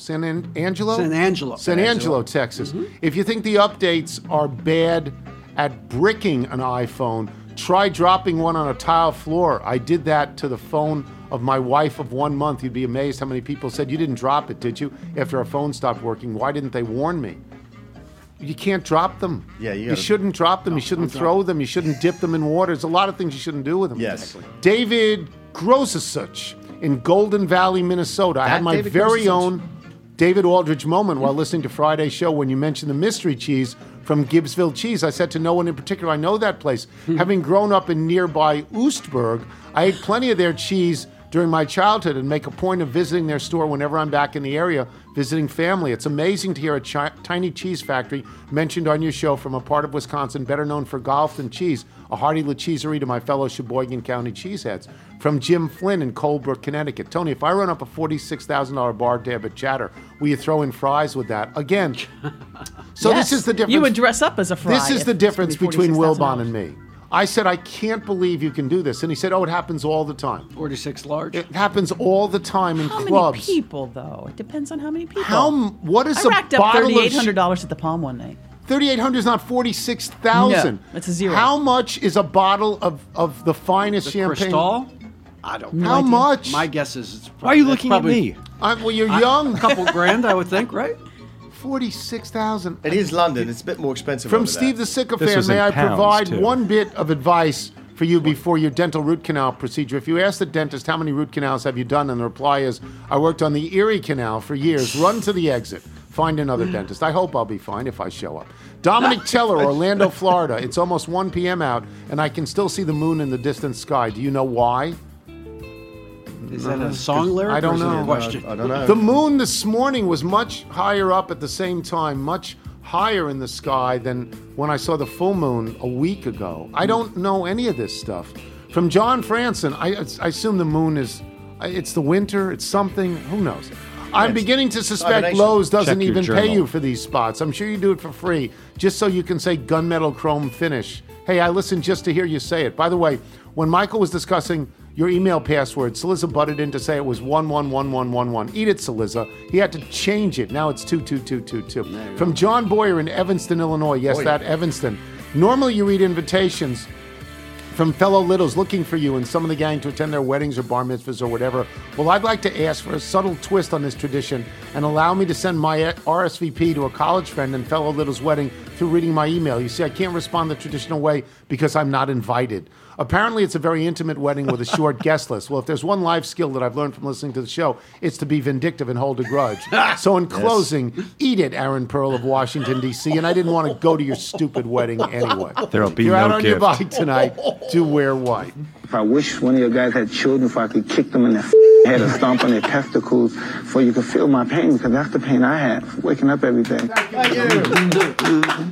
B: Texas. Mm-hmm. If you think the updates are bad at bricking an iPhone, try dropping one on a tile floor. I did that to the phone of my wife of 1 month. You'd be amazed how many people said, you didn't drop it, did you? After our phone stopped working. Why didn't they warn me? You can't drop them.
D: Yeah,
B: you shouldn't drop them. You shouldn't throw them. You shouldn't dip them in water. There's a lot of things you shouldn't do with them.
D: Yes.
B: David Grosasuch in Golden Valley, Minnesota. I had my very own David Aldridge moment while listening to Friday's show when you mentioned the mystery cheese from Gibbsville Cheese. I said to no one in particular, I know that place. Having grown up in nearby Oostburg, I ate plenty of their cheese during my childhood and make a point of visiting their store whenever I'm back in the area, visiting family. It's amazing to hear a tiny cheese factory mentioned on your show from a part of Wisconsin better known for golf than cheese. A hearty lacheserie to my fellow Sheboygan County cheeseheads. From Jim Flynn in Colebrook, Connecticut. Tony, if I run up a $46,000 bar tab at Chatter, will you throw in fries with that? Again, so
E: Yes.
B: this is the difference.
E: You would dress up as a fry.
B: This is the
E: if
B: difference
E: it's gonna be
B: between
E: $46,000.
B: Wilbon and me. I said, I can't believe you can do this. And he said, oh, it happens all the time.
F: 46 large.
B: It happens all the time in
E: How
B: clubs.
E: many people, though? It depends on how many people.
B: What is
E: I
B: a
E: racked up
B: bottle of
E: $3,800 at the Palm one night.
B: 3,800 is not 46,000.
E: No, it's a zero.
B: How much is a bottle of the finest champagne?
F: Cristal? I don't know.
B: How much?
F: My guess is it's probably,
H: Why are you looking at me?
B: Well, you're young.
F: A couple grand, I would think, right?
B: 46,000.
D: It is London. It's a bit more expensive.
B: From
D: over
B: Steve
D: there.
B: the Sycophant, may I provide one bit of advice for you before your dental root canal procedure? If you ask the dentist, how many root canals have you done? And the reply is, I worked on the Erie Canal for years. Run to the exit. Find another dentist. I hope I'll be fine if I show up. Dominic Teller, Orlando, Florida. It's almost 1 p.m. out, and I can still see the moon in the distant sky. Do you know why?
F: Is that a song lyric?
B: I don't
F: or is it
B: know.
F: a question?
D: I don't know.
B: The moon this morning was much higher up at the same time, much higher in the sky than when I saw the full moon a week ago. I don't know any of this stuff. From John Franson, I assume the moon it's the winter, it's something, who knows? I'm beginning to suspect
D: hibernation.
B: Lowe's doesn't
H: Check your
B: even pay
H: journal.
B: you for these spots. I'm sure you do it for free, just so you can say gunmetal chrome finish. Hey, I listened just to hear you say it. By the way, when Michael was discussing your email password, Saliza butted in to say it was 111111. Eat it, Saliza. He had to change it. Now it's 22222. From John Boyer in Evanston, Illinois. Yes, that Evanston. Normally you read invitations from fellow littles looking for you and some of the gang to attend their weddings or bar mitzvahs or whatever. Well, I'd like to ask for a subtle twist on this tradition and allow me to send my RSVP to a college friend and fellow little's wedding through reading my email. You see, I can't respond the traditional way because I'm not invited. Apparently, it's a very intimate wedding with a short guest list. Well, if there's one life skill that I've learned from listening to the show, it's to be vindictive and hold a grudge. So in closing, eat it, Aaron Pearl of Washington, D.C., and I didn't want to go to your stupid wedding anyway.
H: There'll be
B: If you're out
H: no
B: on your
H: gift.
B: bike tonight, do wear white.
L: If I wish one of your guys had children, if I could kick them in their head or stomp on their testicles, so you could feel my pain, because that's the pain I had waking up every day.
D: Thank you.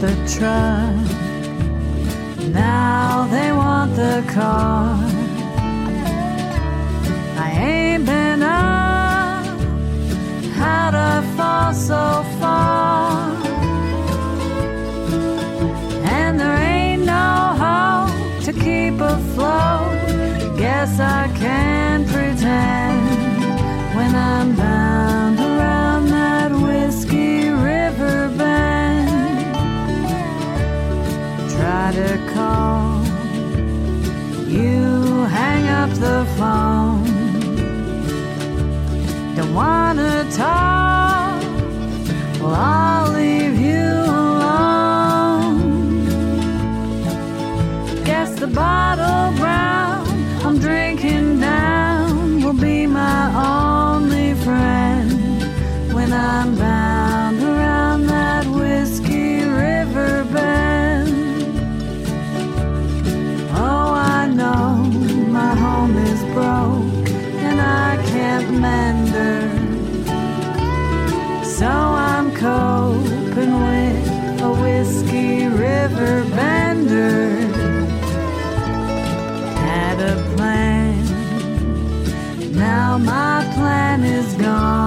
M: the truck. Now they want the car. I ain't been up. How'd I fall so far? And there ain't no hope to keep afloat. Guess I can pretend when I'm bound around that whiskey river bend. Try to call, you hang up the phone. Don't wanna talk, well I'll leave you alone. Guess the bottle brown I'm drinking down will be my only friend when I'm bound around that whiskey river bend. Oh, I know my home is broke and I can't mend her, so I'm coping with a whiskey river bender. Had a plan, now my plan is gone.